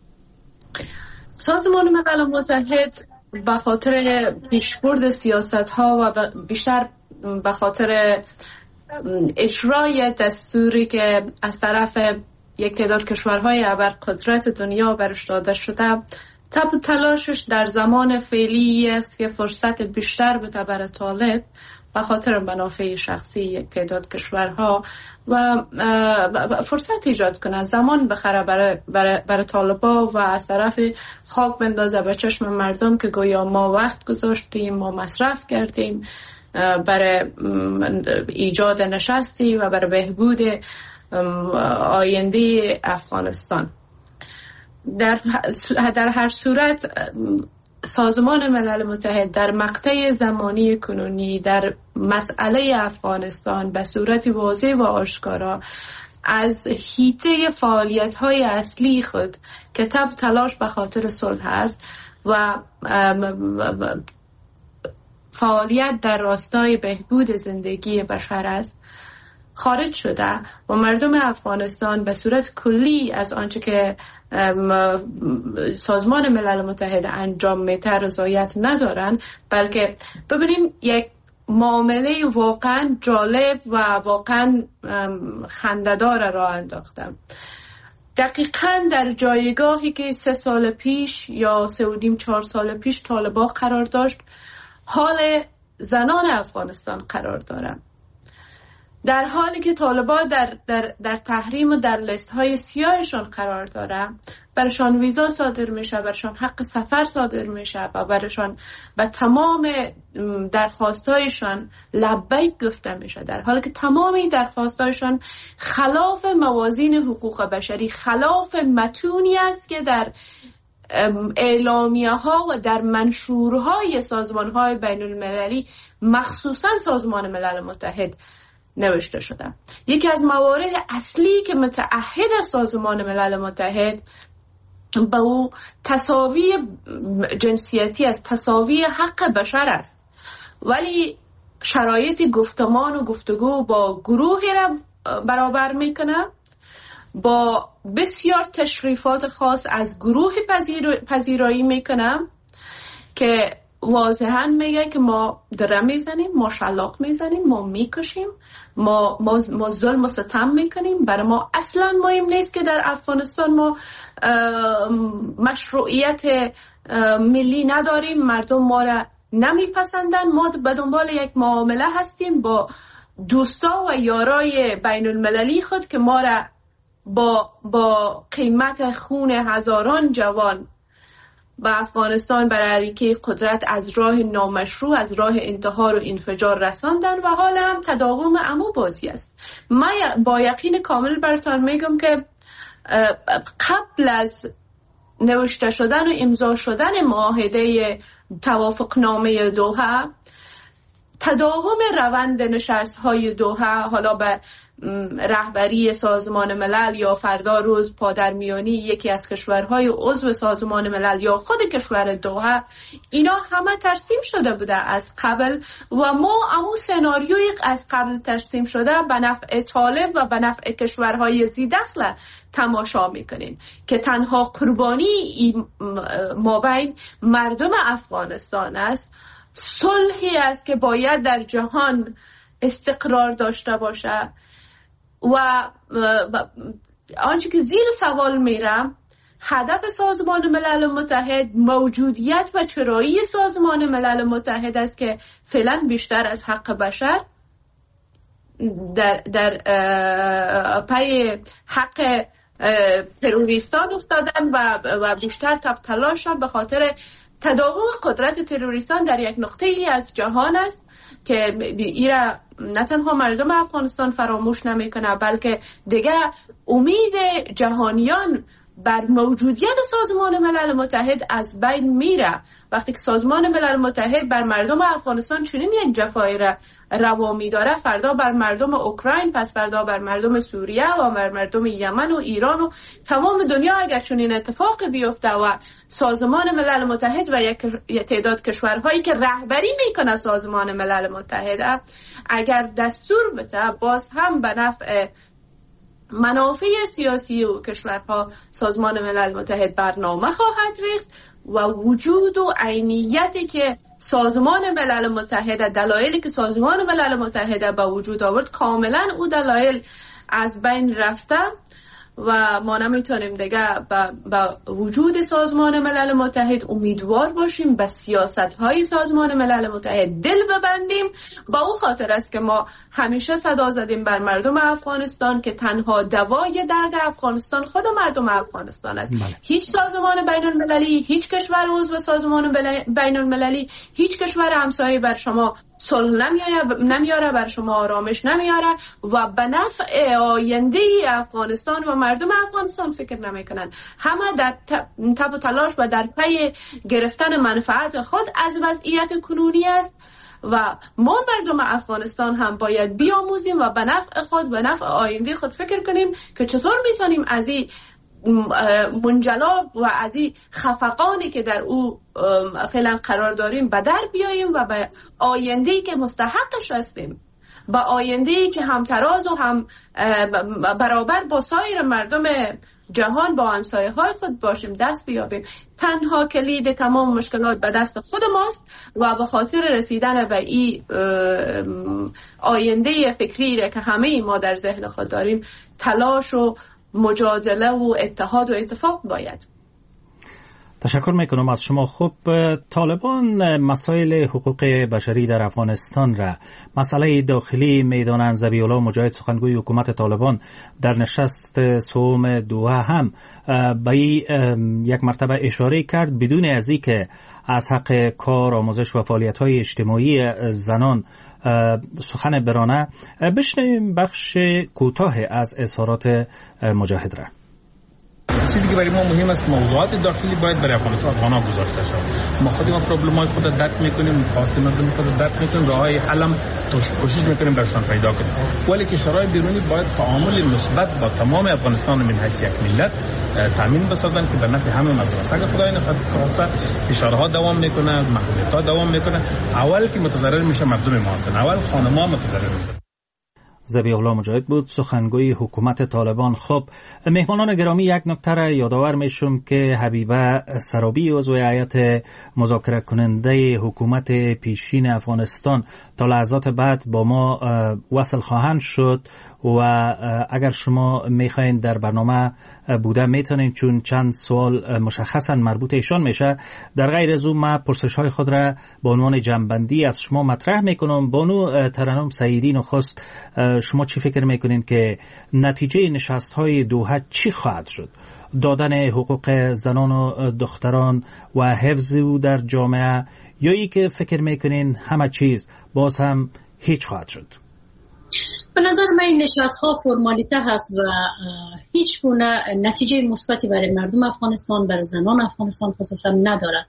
سازمان ملل متحد به خاطر پیشبرد سیاست ها و بیشتر به خاطر اجرای دستوری که از طرف یک تعداد کشورهای ابرقدرت دنیا برش داده شده، تب تلاشش در زمان فعلی است که فرصت بیشتر بده برای طالب به خاطر منافع شخصی یک تعداد کشورها و فرصت ایجاد کنه، زمان بخره برای برای برای طالبا و از طرف خاک بندازه به چشم مردم که گویا ما وقت گذاشتیم، ما مصرف کردیم برای ایجاد نشستی و برای بهبود آینده افغانستان. در در هر صورت سازمان ملل متحد در مقطع زمانی کنونی در مسئله افغانستان به صورت واضح و آشکارا از حیطه فعالیت‌های اصلی خود که تب تلاش به خاطر صلح است و فعالیت در راستای بهبود زندگی بشر است خارج شده و مردم افغانستان به صورت کلی از آنچه که سازمان ملل متحد انجام میده رضایت ندارن، بلکه ببینیم یک معامله واقعا جالب و واقعا خنده‌دار را انداختم. دقیقاً در جایگاهی که سه سال پیش یا سه و نیم چهار سال پیش طالبان قرار داشت، حال زنان افغانستان قرار دارن. در حالی که طالبان در, در, در تحریم و در لیست های سیاهشان قرار داره، برشان ویزا صادر میشه، برشان حق سفر صادر میشه و برشان به تمام درخواستایشان لبیک گفته میشه، در حالی که تمام این درخواستایشان خلاف موازین حقوق بشری، خلاف متونی است که در اعلامیه ها و در منشورهای سازمان های بین المللی مخصوصا سازمان ملل متحد نوشته شده. یکی از موارد اصلی که متعهد سازمان ملل متحد به او تساوی جنسیتی است، تساوی حق بشر است، ولی شرایط گفتمان و گفتگو با گروهی را برابر میکنه، با بسیار تشریفات خاص از گروه پذیر... پذیرایی میکنه که واضحاً میگه که ما دره میزنیم، ما شلاق میزنیم، ما میکشیم، ما, ما, ما ظلم و ستم میکنیم. برای ما اصلا مهم نیست که در افغانستان ما مشروعیت ملی نداریم، مردم ما را نمیپسندن، ما به دنبال یک معامله هستیم با دوستا و یارای بین المللی خود که ما را با, با قیمت خون هزاران جوان و افغانستان برای علیه قدرت از راه نامشروع، از راه انتحار و انفجار رساندن و حالا هم تداوم عمو بازی است. من با یقین کامل براتون میگم که قبل از نوشته شدن و امضا شدن معاهده توافقنامه دوحه، تداوم روند نشست‌های دوحه حالا به رهبری سازمان ملل یا فردا روز پادرمیانی یکی از کشورهای عضو سازمان ملل یا خود کشور دوحه، اینا همه ترسیم شده بوده از قبل و ما امو سناریوی از قبل ترسیم شده به نفع طالب و به نفع کشورهای زیدخل تماشا میکنیم که تنها قربانی مابین مردم افغانستان است، صلحی است که باید در جهان استقرار داشته باشه، و آنچه که زیر سوال میرم هدف سازمان ملل متحد، موجودیت و چرایی سازمان ملل متحد است که فعلا بیشتر از حق بشر در, در پای حق تروریستان افتادن و, و بیشتر تلاششان به خاطر تداوم قدرت تروریستان در یک نقطه ای از جهان است که ایرا نه تنها مردم افغانستان فراموش نمیکنه بلکه دیگه امید جهانیان بر موجودیت سازمان ملل متحد از بین میره. وقتی که سازمان ملل متحد بر مردم افغانستان چنین یک جفایی را روا می‌داره، فردا بر مردم اوکراین، پس فردا بر مردم سوریه و بر مردم یمن و ایران و تمام دنیا اگر چنین اتفاق بیفته و سازمان ملل متحد و یک تعداد کشورهایی که رهبری میکنه سازمان ملل متحد اگر دستور بده، باز هم به نفع منافع سیاسی و کشورها سازمان ملل متحد برنامه خواهد ریخت و وجود و عینیتی که سازمان ملل متحد، دلایلی که سازمان ملل متحد به وجود آورد، کاملا او دلایل از بین رفته و ما نمیتونیم دیگه با وجود سازمان ملل متحد امیدوار باشیم، به سیاست های سازمان ملل متحد دل ببندیم. با او خاطر است که ما همیشه صدا زدیم بر مردم افغانستان که تنها دوای درد افغانستان خود مردم افغانستان است. بله. هیچ سازمان بین المللی، هیچ کشور عضو سازمان بین المللی، هیچ کشور همسایه بر شما صلح نمیاره، بر شما آرامش نمیاره و به نفع آینده افغانستان و مردم افغانستان فکر نمیکنن. همه در تب و تلاش و در پی گرفتن منفعت خود از وضعیت کنونی است و ما مردم افغانستان هم باید بیاموزیم و به نفع خود، به نفع آینده خود فکر کنیم که چطور میتونیم از این منجلاب و از این خفقانی که در او فعلا قرار داریم به در بیاییم و به آینده‌ای که مستحقش هستیم، به آینده‌ای که همتراز و هم برابر با سایر مردم جهان، با همسایه های خود باشیم، دست بیابیم. تنها کلید تمام مشکلات به دست خود ماست و به خاطر رسیدن به این آینده فکری که همه ما در ذهن خود داریم تلاش و مجادله و اتحاد و اتفاق باید. تشکر میکنم از شما. خب طالبان مسائل حقوق بشری در افغانستان را مسئله داخلی میدانند. ذبیح الله مجاهد سخنگوی حکومت طالبان در نشست سوم دوحه هم به یک مرتبه اشاره کرد بدون از اینکه از حق کار، آموزش و فعالیت‌های اجتماعی زنان سخن برانه. بشنویم بخش کوتاه از اظهارات مجاهد را. چیزی که برای ما مهم است موضوعات داخلی باید برای افغان‌ها گذاشته شود. ما خودمون پروبلم‌های خود را درک می‌کنیم، خواست مردم خود را درک می‌کنیم، راه‌های حلم کوشش می‌کنیم برشان پیدا کنیم. ولی کشورهای بیرونی باید تعامل مثبت با تمام افغانستان من حیث یک ملت تامین بسازن که به نفع همه مردم است. اگر خدای نخواسته فشارها دوام می‌کنه، محدودیت‌ها دوام می‌کنه، اول که متضرر میشه مردم ما هستند، اول خانم‌ها متضرر میشن. ذبیح الله مجاهد بود سخنگوی حکومت طالبان. خب مهمانان گرامی، یک نکته را یادآور میشم که حبیبه سرابی عضو هیئت مذاکره کننده حکومت پیشین افغانستان تا لحظات بعد با ما وصل خواهند شد و اگر شما میخواین در برنامه بوده میتونین، چون چند سوال مشخصا مربوط ایشان میشه. در غیر از اون من پرسش های خود را به عنوان جنبندی از شما مطرح میکنم. بانو ترنم سعیدی نخست، شما چی فکر میکنین که نتیجه نشست های دوحه چی خواهد شد؟ دادن حقوق زنان و دختران و حفظ او در جامعه، یا ای که فکر میکنین همه چیز باز هم هیچ خواهد شد؟ به نظر من این نشست ها فرمالیته هست و هیچ گونه نتیجه مثبتی برای مردم افغانستان، برای زنان افغانستان خصوصا ندارد.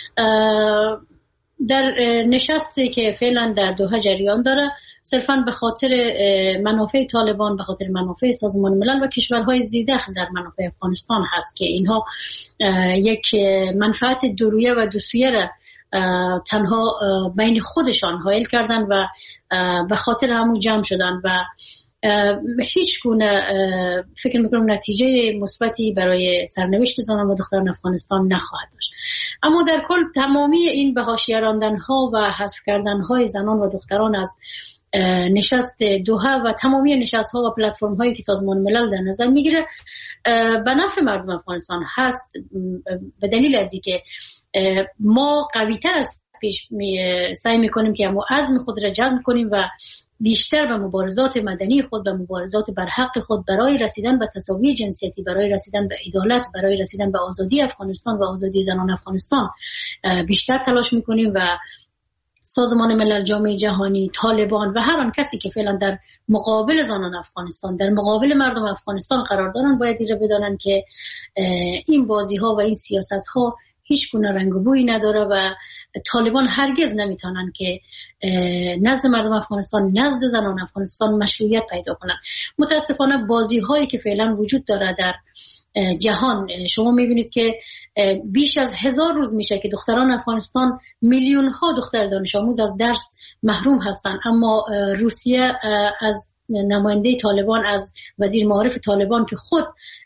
در نشستی که فعلا در دوحه جریان داره صرفاً به خاطر منافع طالبان، به خاطر منافع سازمان ملل و کشورهای زیردخل در منافع افغانستان هست که اینها یک منفعت دورویه و دوسویه را تنها بین خودشان حائل کردن و به خاطر همون جمع شدن و هیچ گونه فکر میکنم نتیجه مثبتی برای سرنوشت زنان و دختران افغانستان نخواهد داشت. اما در کل تمامی این به حاشیه راندن ها و حذف کردن های زنان و دختران از نشست دوحه و تمامی نشست ها و پلتفرم هایی که سازمان ملل در نظر میگیره به نفع مردم افغانستان هست، به دلیل از اینکه ما قوی تر از پیش می سعی میکنیم که ما عزم خود را جذب کنیم و بیشتر به مبارزات مدنی خود و مبارزات بر حق خود برای رسیدن به تساوی جنسیتی، برای رسیدن به عدالت، برای رسیدن به آزادی افغانستان و آزادی زنان افغانستان بیشتر تلاش میکنیم و سازمان ملل، جامعه جهانی، طالبان و هر آن کسی که فعلا در مقابل زنان افغانستان، در مقابل مردم افغانستان قرار دارن، باید این را بدانن که این بازی ها و این سیاست ها هیچ گونه رنگ و بویی نداره و طالبان هرگز نمیتونن که نزد مردم افغانستان، نزد زنان افغانستان مشروعیت پیدا کنن. متاسفانه بازی هایی که فعلا وجود داره در جهان، شما میبینید که بیش از هزار روز میشه که دختران افغانستان، میلیون ها دختر دانش آموز از درس محروم هستن، اما روسیه از نماینده طالبان، از وزیر معارف طالبان که خود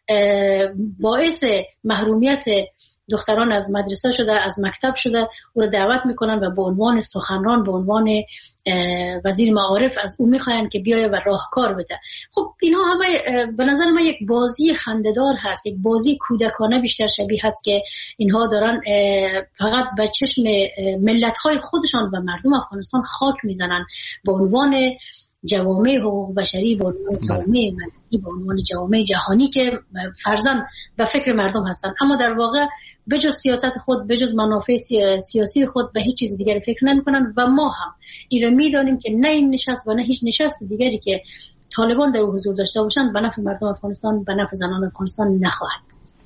باعث محرومیت دختران از مدرسه شده، از مکتب شده، او رو دعوت میکنن و به عنوان سخنران، به عنوان وزیر معارف از او میخواین که بیایه و راهکار بده. خب اینا همه به نظر من یک بازی خنده‌دار هست، یک بازی کودکانه بیشتر شبیه هست که اینها دارن فقط به چشم ملت‌های خودشان و مردم افغانستان خاک میزنن به عنوان جوامع حقوق بشری، به عنوان جوامع مدنی، به عنوان جوامع جهانی که فرضاً به فکر مردم هستن، اما در واقع بجز سیاست خود، بجز منافع سیاسی خود به هیچ چیز دیگری فکر نمی‌کنن و ما هم این رو می‌دانیم که نه این نشست و نه هیچ نشست دیگری که طالبان در حضور داشته باشند به نفع مردم افغانستان، به نفع زنان افغانستان نخواهد.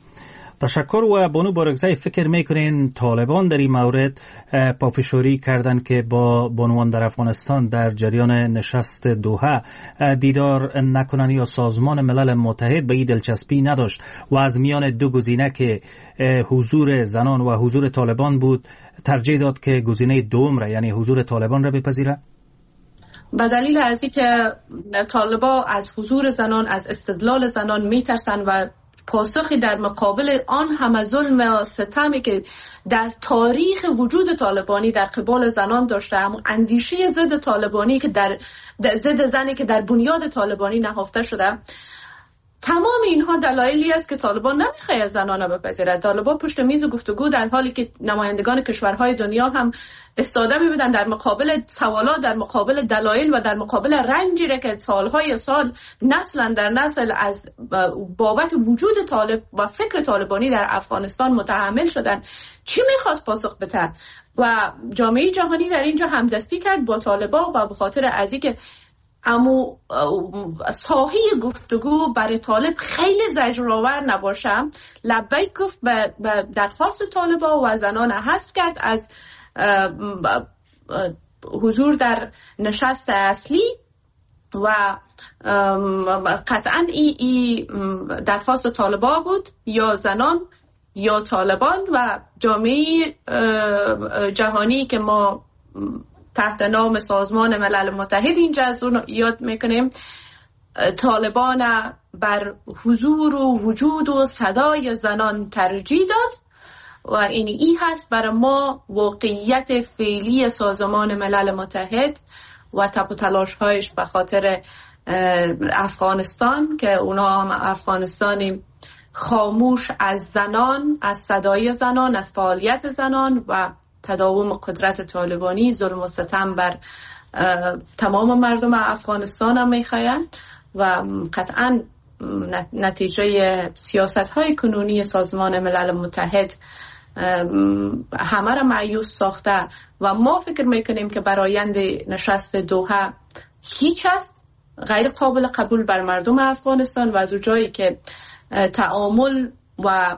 تشکر. و بانو بارگزای، فکر میکنین طالبان در این مورد پافشاری کردن که با بانوان در افغانستان در جریان نشست دوحه دیدار نکنن یا سازمان ملل متحد به این دلچسپی نداشت و از میان دو گزینه که حضور زنان و حضور طالبان بود ترجیح داد که گزینه دوم را، یعنی حضور طالبان را بپذیره؟ به دلیل از اینکه طالبان از حضور زنان، از استدلال زنان میترسن و پاسخی در مقابل آن همه ظلم و ستمی که در تاریخ وجود طالبانی در قبال زنان داشته، همون اندیشه ضد طالبانی که در ضد زنی که در بنیاد طالبانی نهفته شده، تمام اینها دلایلی است که طالبان نمیخواد از زنان را بپذیرد. طالبان پشت میز گفتگو در حالی که نمایندگان کشورهای دنیا هم استاده میبودن در مقابل سوالات، در مقابل دلایل و در مقابل رنجی را که سالهای سال نسل در نسل از بابت وجود طالب و فکر طالبانی در افغانستان متحمل شدن، چی میخواست پاسخ بده؟ و جامعه جهانی در اینجا همدستی کرد با طالبان و به خاطر از اینکه اما ساحه گفتگو برای طالب خیلی زجرآور نباشه، لبیک گفت به درخواست طالبان و زنان حذف کرد از حضور در نشست اصلی و قطعا این ای درخواست طالبان بود، یا زنان یا طالبان. و جامعه جهانی که ما تحت نام سازمان ملل متحد اینجا از اون یاد میکنیم، طالبان بر حضور و وجود و صدای زنان ترجیح داد و این ای هست برای ما واقعیت فعلی سازمان ملل متحد و تب و تلاش هایش به خاطر افغانستان، که اونا هم افغانستانی خاموش از زنان، از صدای زنان، از فعالیت زنان و تداوم قدرت طالبانی، ظلم و ستم بر تمام مردم افغانستان هم میخواهند و قطعا نتیجه سیاست های کنونی سازمان ملل متحد همه را مایوس ساخته و ما فکر میکنیم که برآیند نشست دوحه هیچ است، غیر قابل قبول بر مردم افغانستان و از جایی که تعامل و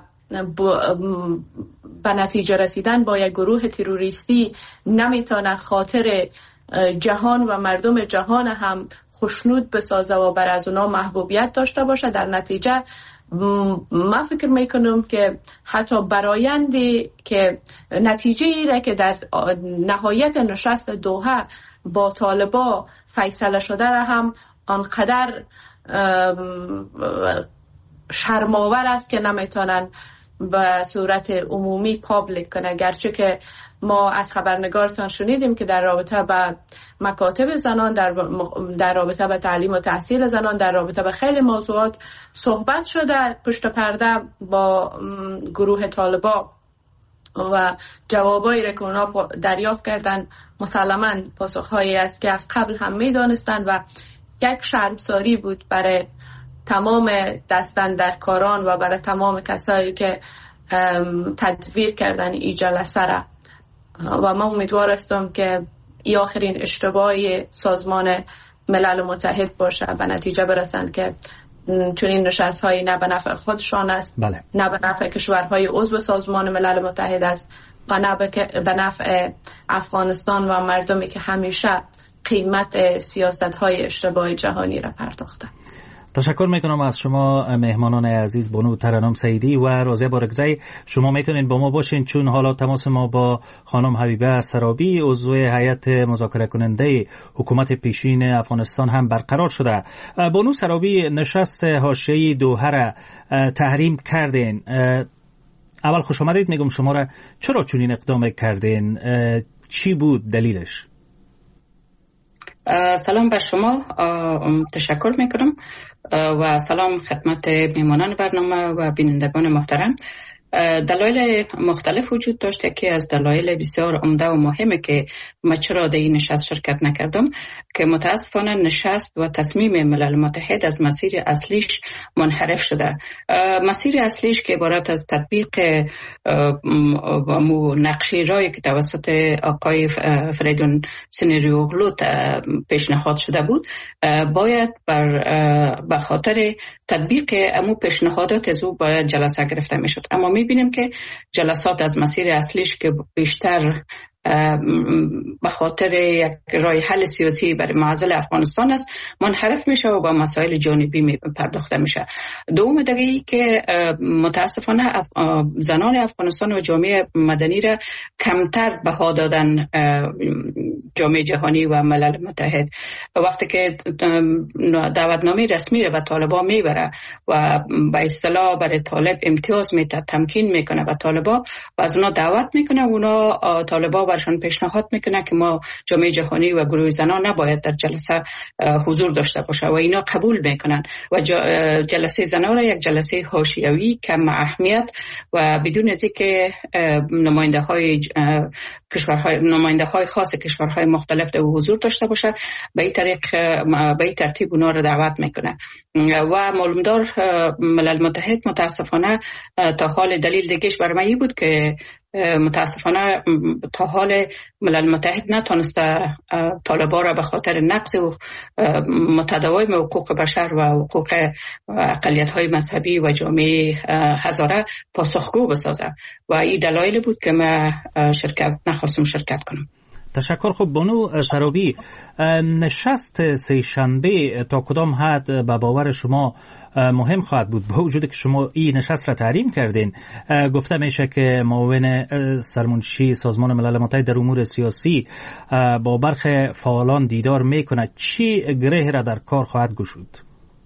به نتیجه رسیدن با یک گروه تروریستی نمیتونه خاطر جهان و مردم جهان هم خوشنود بسازه و بر از اونا محبوبیت داشته باشه، در نتیجه من فکر میکنم که حتی برآیندی که نتیجه ای را که در نهایت نشست دوحه با طالبان فیصله شده را هم آنقدر شرماور است که نمیتونن به صورت عمومی پابلیک کنه. گرچه که ما از خبرنگارتان شنیدیم که در رابطه با مکاتب زنان، در, در رابطه با تعلیم و تحصیل زنان، در رابطه با خیلی موضوعات صحبت شده پشت پرده با گروه طالبا و جوابایی را که اونا دریافت کردن مسلماً پاسخهایی است که از قبل هم میدانستند و یک شرمساری بود برای تمام دستاندرکاران و برای تمام کسایی که تدویر کردن این جلسه را. و من امیدوار هستم که این آخرین اشتباهی سازمان ملل متحد باشه، به نتیجه برسن که چون این نشست هایی نه به نفع خودشان است، بله. نه به نفع کشورهای عضو سازمان ملل متحد است و نه به نفع افغانستان و مردمی که همیشه قیمت سیاست های اشتباه جهانی را پرداختند. تشکر میکنم از شما مهمانان عزیز، بانو ترنم سعیدی و رازیه بارگزئی. شما میتونین با ما باشین چون حالا تماس ما با خانم حبیبه سرابی عضو هیئت مذاکره کننده حکومت پیشین افغانستان هم برقرار شده. بانو سرابی، نشست حاشیه‌ای دوحه را تحریم کردین. اول خوش آمدید میگم شما را. چرا چنین اقدام کردین؟ چی بود دلیلش؟ سلام بر شما، تشکر میکنم و سلام خدمت میهمانان برنامه و بینندگان محترم. دلایل مختلف وجود داشته که از دلایل بسیار عمده و مهمه که من چرا در این نشست شرکت نکردم، که متاسفانه نشست و تصمیم ملل متحد از مسیر اصلیش منحرف شده. مسیر اصلیش که عبارت از تطبیق نقشه راهی که توسط آقای فریدون سینیریوغلو پیشنهاد شده بود باید بر به خاطر تطبیق امو پیشنهادات از او باید جلسه گرفته میشد. اما میبینیم که جلسات از مسیر اصلیش که بیشتر به خاطر یک راه حل سیاسی برای معضل افغانستان است منحرف میشه و با مسائل جانبی می پرداخته میشه. دوم دیگه که متاسفانه زنان افغانستان و جامعه مدنی را کمتر بها دادن جامعه جهانی و ملل متحد. وقتی که دعوتنامه رسمی را به طالبان میبره و به اصطلاح برای طالب امتیاز میده، تمکین میکنه و طالبان و از اونا دعوت میکنه، اونا طالبان برشان پیشنهاد میکنه که ما جامعه جهانی و گروه زنان نباید در جلسه حضور داشته باشه و اینا قبول میکنن و جلسه زنان را یک جلسه حاشیه‌ای کم اهمیت و بدون از اینکه نماینده های کشورهای نماینده های خاص کشورهای مختلف در حضور داشته باشه به این طریق به این ترتیب اونا را دعوت میکنه. و معلومدار ملل متحد متاسفانه تا حال دلیل دیگهش بر من بود که متاسفانه تا حال ملل متحد نتونسته طالبان را به خاطر نقض متداوم حقوق بشر و حقوق اقلیت‌های مذهبی و جامعه هزاره پاسخگو بسازه و این دلایل بود که من شرکت نخواستم شرکت کنم. تشکر. خب بانو سرابی، نشست سه شنبه تا کدام حد به باور شما مهم خواهد بود؟ با وجود که شما این نشست را تحریم کردین، گفته میشه که معاون سرمنشی سازمان ملل متحد در امور سیاسی با برخی فعالان دیدار میکنه. چی گره را در کار خواهد گشود؟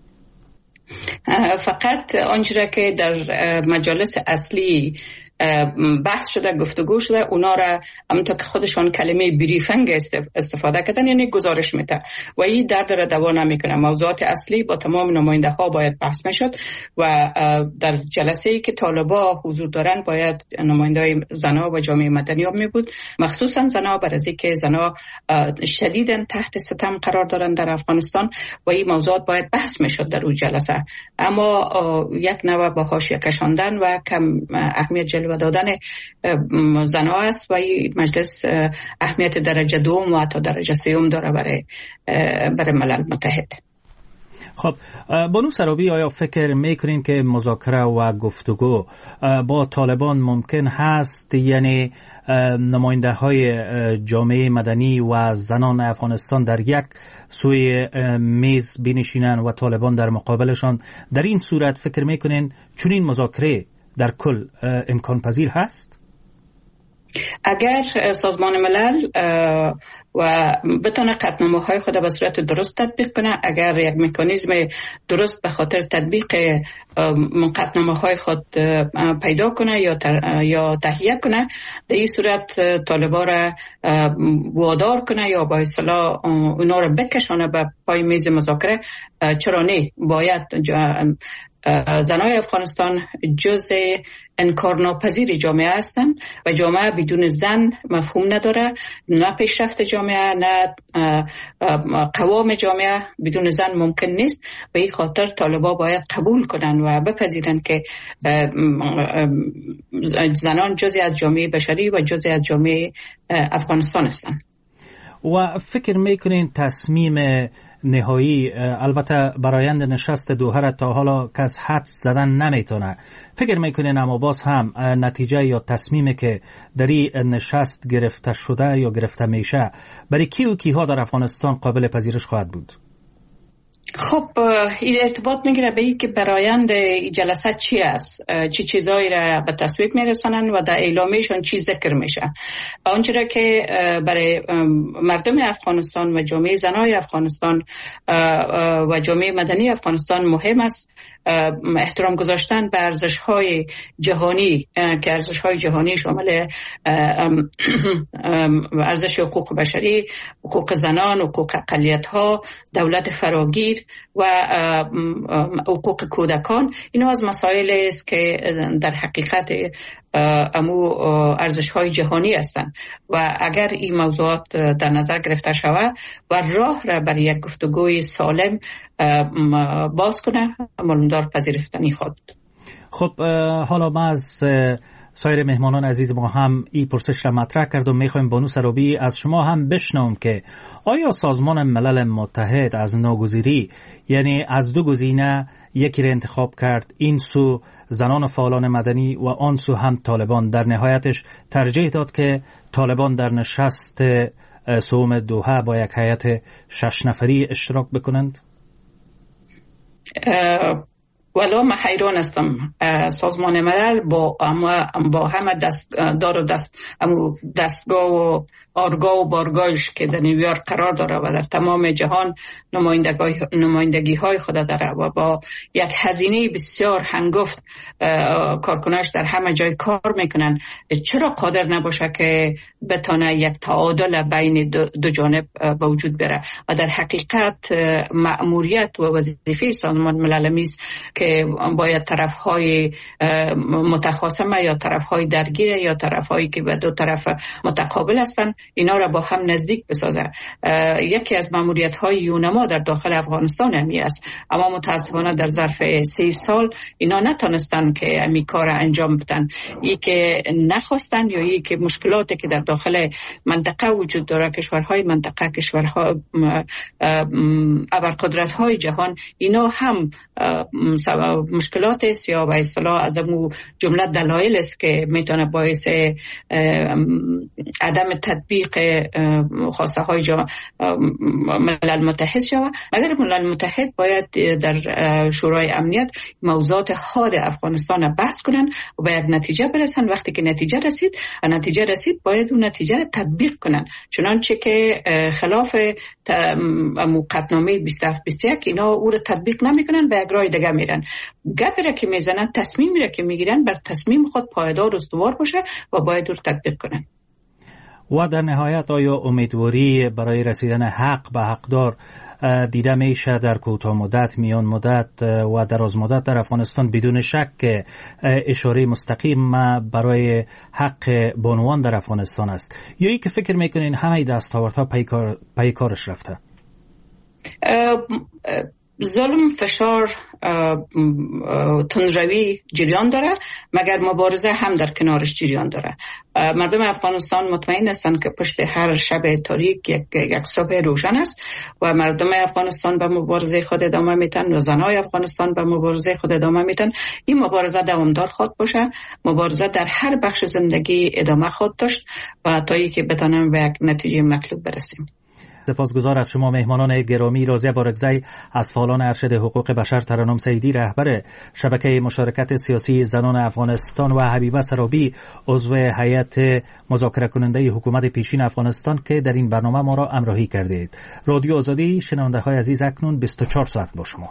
فقط آنچه که در مجالس اصلی بحث شده، گفتگو شده، اونا را همونطور که خودشان کلمه بریفنگ استفاده کردن، یعنی گزارش میده و این درد را دوا نمیکنه. موضوعات اصلی با تمام نماینده ها باید بحث میشد و در جلسه ای که طالبا حضور دارن باید نماینده زنا و جامعه مدنی هم می بود، مخصوصا زنا، برای اینکه زنا شدیداً تحت ستم قرار دارن در افغانستان و این موضوعات باید بحث میشد در اون جلسه. اما یک نوع با حاشیه کشاندن و کم اهمیت جلوه دادن زنها است و این مجلس اهمیت درجه دوم و حتی درجه سوم داره برای برای ملل متحد. خب بانو سرابی، آیا فکر میکنین که مذاکره و گفتگو با طالبان ممکن هست؟ یعنی نماینده های جامعه مدنی و زنان افغانستان در یک سوی میز بنشینن و طالبان در مقابلشان؟ در این صورت فکر میکنین چنین مذاکره در کل امکان پذیر هست؟ اگر سازمان ملل و بتونه قطعنامه های خود به صورت درست تطبیق کنه، اگر یک مکانیزم درست به خاطر تطبیق قطعنامه های خود پیدا کنه یا یا تهیه کنه، در این صورت طالبا را وادار کنه یا با اصطلاح اونا را بکشانه به پای میز مذاکره. چرا نه؟ باید زنای افغانستان جزء انکارناپذیر جامعه هستند و جامعه بدون زن مفهوم نداره، نه پیشرفت جامعه نه قوام جامعه بدون زن ممکن نیست. به این خاطر طالبا باید قبول کنن و بپذیرن که زنان جزء از جامعه بشری و جزء از جامعه افغانستان هستند. و فکر میکنین تصمیم نهایی، البته برآیند نشست دوحه را تا حالا کس حدس زدن نمیتونه، فکر میکنین اما باز هم نتیجه یا تصمیمی که در این نشست گرفته شده یا گرفته میشه برای کی و کیها در افغانستان قابل پذیرش خواهد بود؟ خب این ارتباط میگیره به این که برآیند جلسه چی است، چی چیزایی را به تصویب میرسانن و در اعلامیشون چی ذکر میشه. آنچه که برای مردم افغانستان و جامعه زنای افغانستان و جامعه مدنی افغانستان مهم است احترام گذاشتن به ارزش‌های جهانی که ارزش‌های جهانی شامل ارزش حقوق بشری، حقوق زنان، حقوق اقلیت‌ها، دولت فراگیر و حقوق کودکان. اینا از مسائل است که در حقیقت امو ارزش‌های جهانی هستند و اگر این موضوعات در نظر گرفته شود و راه را برای یک گفتگوی سالم باز کنه، معلومدار پذیرفتنی خود. خب حالا ما از سایر مهمانان عزیز ما هم این پرسش را مطرح کردم. میخوایم بانو سرابی از شما هم بشنوم که آیا سازمان ملل متحد از ناگزیری، یعنی از دو گزینه یکی را انتخاب کرد، این سو زنان و فعالان مدنی و آن سو هم طالبان، در نهایتش ترجیح داد که طالبان در نشست سوم دوحه با یک هیئت شش نفری اشتراک بکنند؟ ولو من حیران هستم. سازمان ملل با با همه دست دار و دست دستگاه و آرگاه و بارگاهش که در نیویورک قرار داره و در تمام جهان نمایندگی های خود داره و با یک هزینه بسیار هنگفت کارکناش در همه جای کار میکنن، چرا قادر نباشه که بتونه یک تعادل بین دو, دو جانب به وجود بره؟ و در حقیقت مأموریت و وظیفه سازمان ملل میست که باید طرف‌های متخاصمه یا طرف‌های درگیره یا طرف‌هایی که به دو طرف متقابل هستن اینا را با هم نزدیک بسازه. یکی از مأموریت‌های یونما در داخل افغانستان همی است، اما متاسفانه در ظرف سه سال اینا نتونستن که امی کار انجام بدن. ای که نخواستن یا ای که مشکلاتی که در داخل منطقه وجود داره، کشورهای منطقه، کشورها ابرقدرت‌های جهان، اینا هم مشکلات است یا به اصطلاح از اون جمله دلایل است که میتونه باعث عدم تطبیق خواسته های ملل متحد شود. مگر ملل متحد باید در شورای امنیت موضوعات حاد افغانستان را بحث کنن و به یک نتیجه برسن. وقتی که نتیجه رسید و نتیجه رسید باید اون نتیجه را تطبیق کنن، چنانچه که خلاف قطعنامه بیست و هفت بیست و یک اینا او را تطبیق نمیکنن، به یک راه دیگه میرن. گپی را که میزنن، تصمیمی را که میگیرن، بر تصمیم خود پایدار و استوار باشه و باید او را تطبیق کنن. و در نهایت آیا امیدواری برای رسیدن حق به حقدار دیده میشه در کوتاه مدت، میان مدت و دراز مدت در افغانستان؟ بدون شک که اشاره مستقیم برای حق بانوان در افغانستان است، یا ای که فکر میکنین همه دستاوردها پیکار پیکارش رفته؟ ظلم، فشار، تندروی جریان داره، مگر مبارزه هم در کنارش جریان داره. مردم افغانستان مطمئن هستند که پشت هر شب تاریک یک یک صبح روشن است و مردم افغانستان به مبارزه خود ادامه میتن و زنای افغانستان به مبارزه خود ادامه میتن. این مبارزه دوامدار خواهد باشه، مبارزه در هر بخش زندگی ادامه خواهد داشت و تا اینکه بتونیم به یک نتیجه مطلوب برسیم. سپاسگزار از شما مهمانان گرامی. رازیه بارگزی از فعالان ارشد حقوق بشر، ترنم سیدی رهبر شبکه مشارکت سیاسی زنان افغانستان و حبیبه سرابی عضو هیئت مذاکره کننده حکومت پیشین افغانستان که در این برنامه ما را همراهی کردید. رادیو آزادی، شنونده های عزیز، اکنون بیست و چهار ساعت با شما.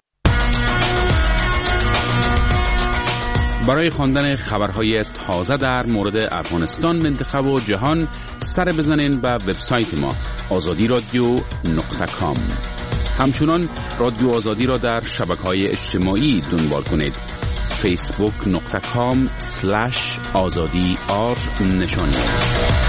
برای خواندن خبرهای تازه در مورد افغانستان، منطقه و جهان سر بزنین به وبسایت ما آزادی رادیو نقطه کام. همچنان رادیو آزادی را در شبکه‌های اجتماعی دنبال کنید. فیسبوک نقطه کام سلش آزادی آر نشانی.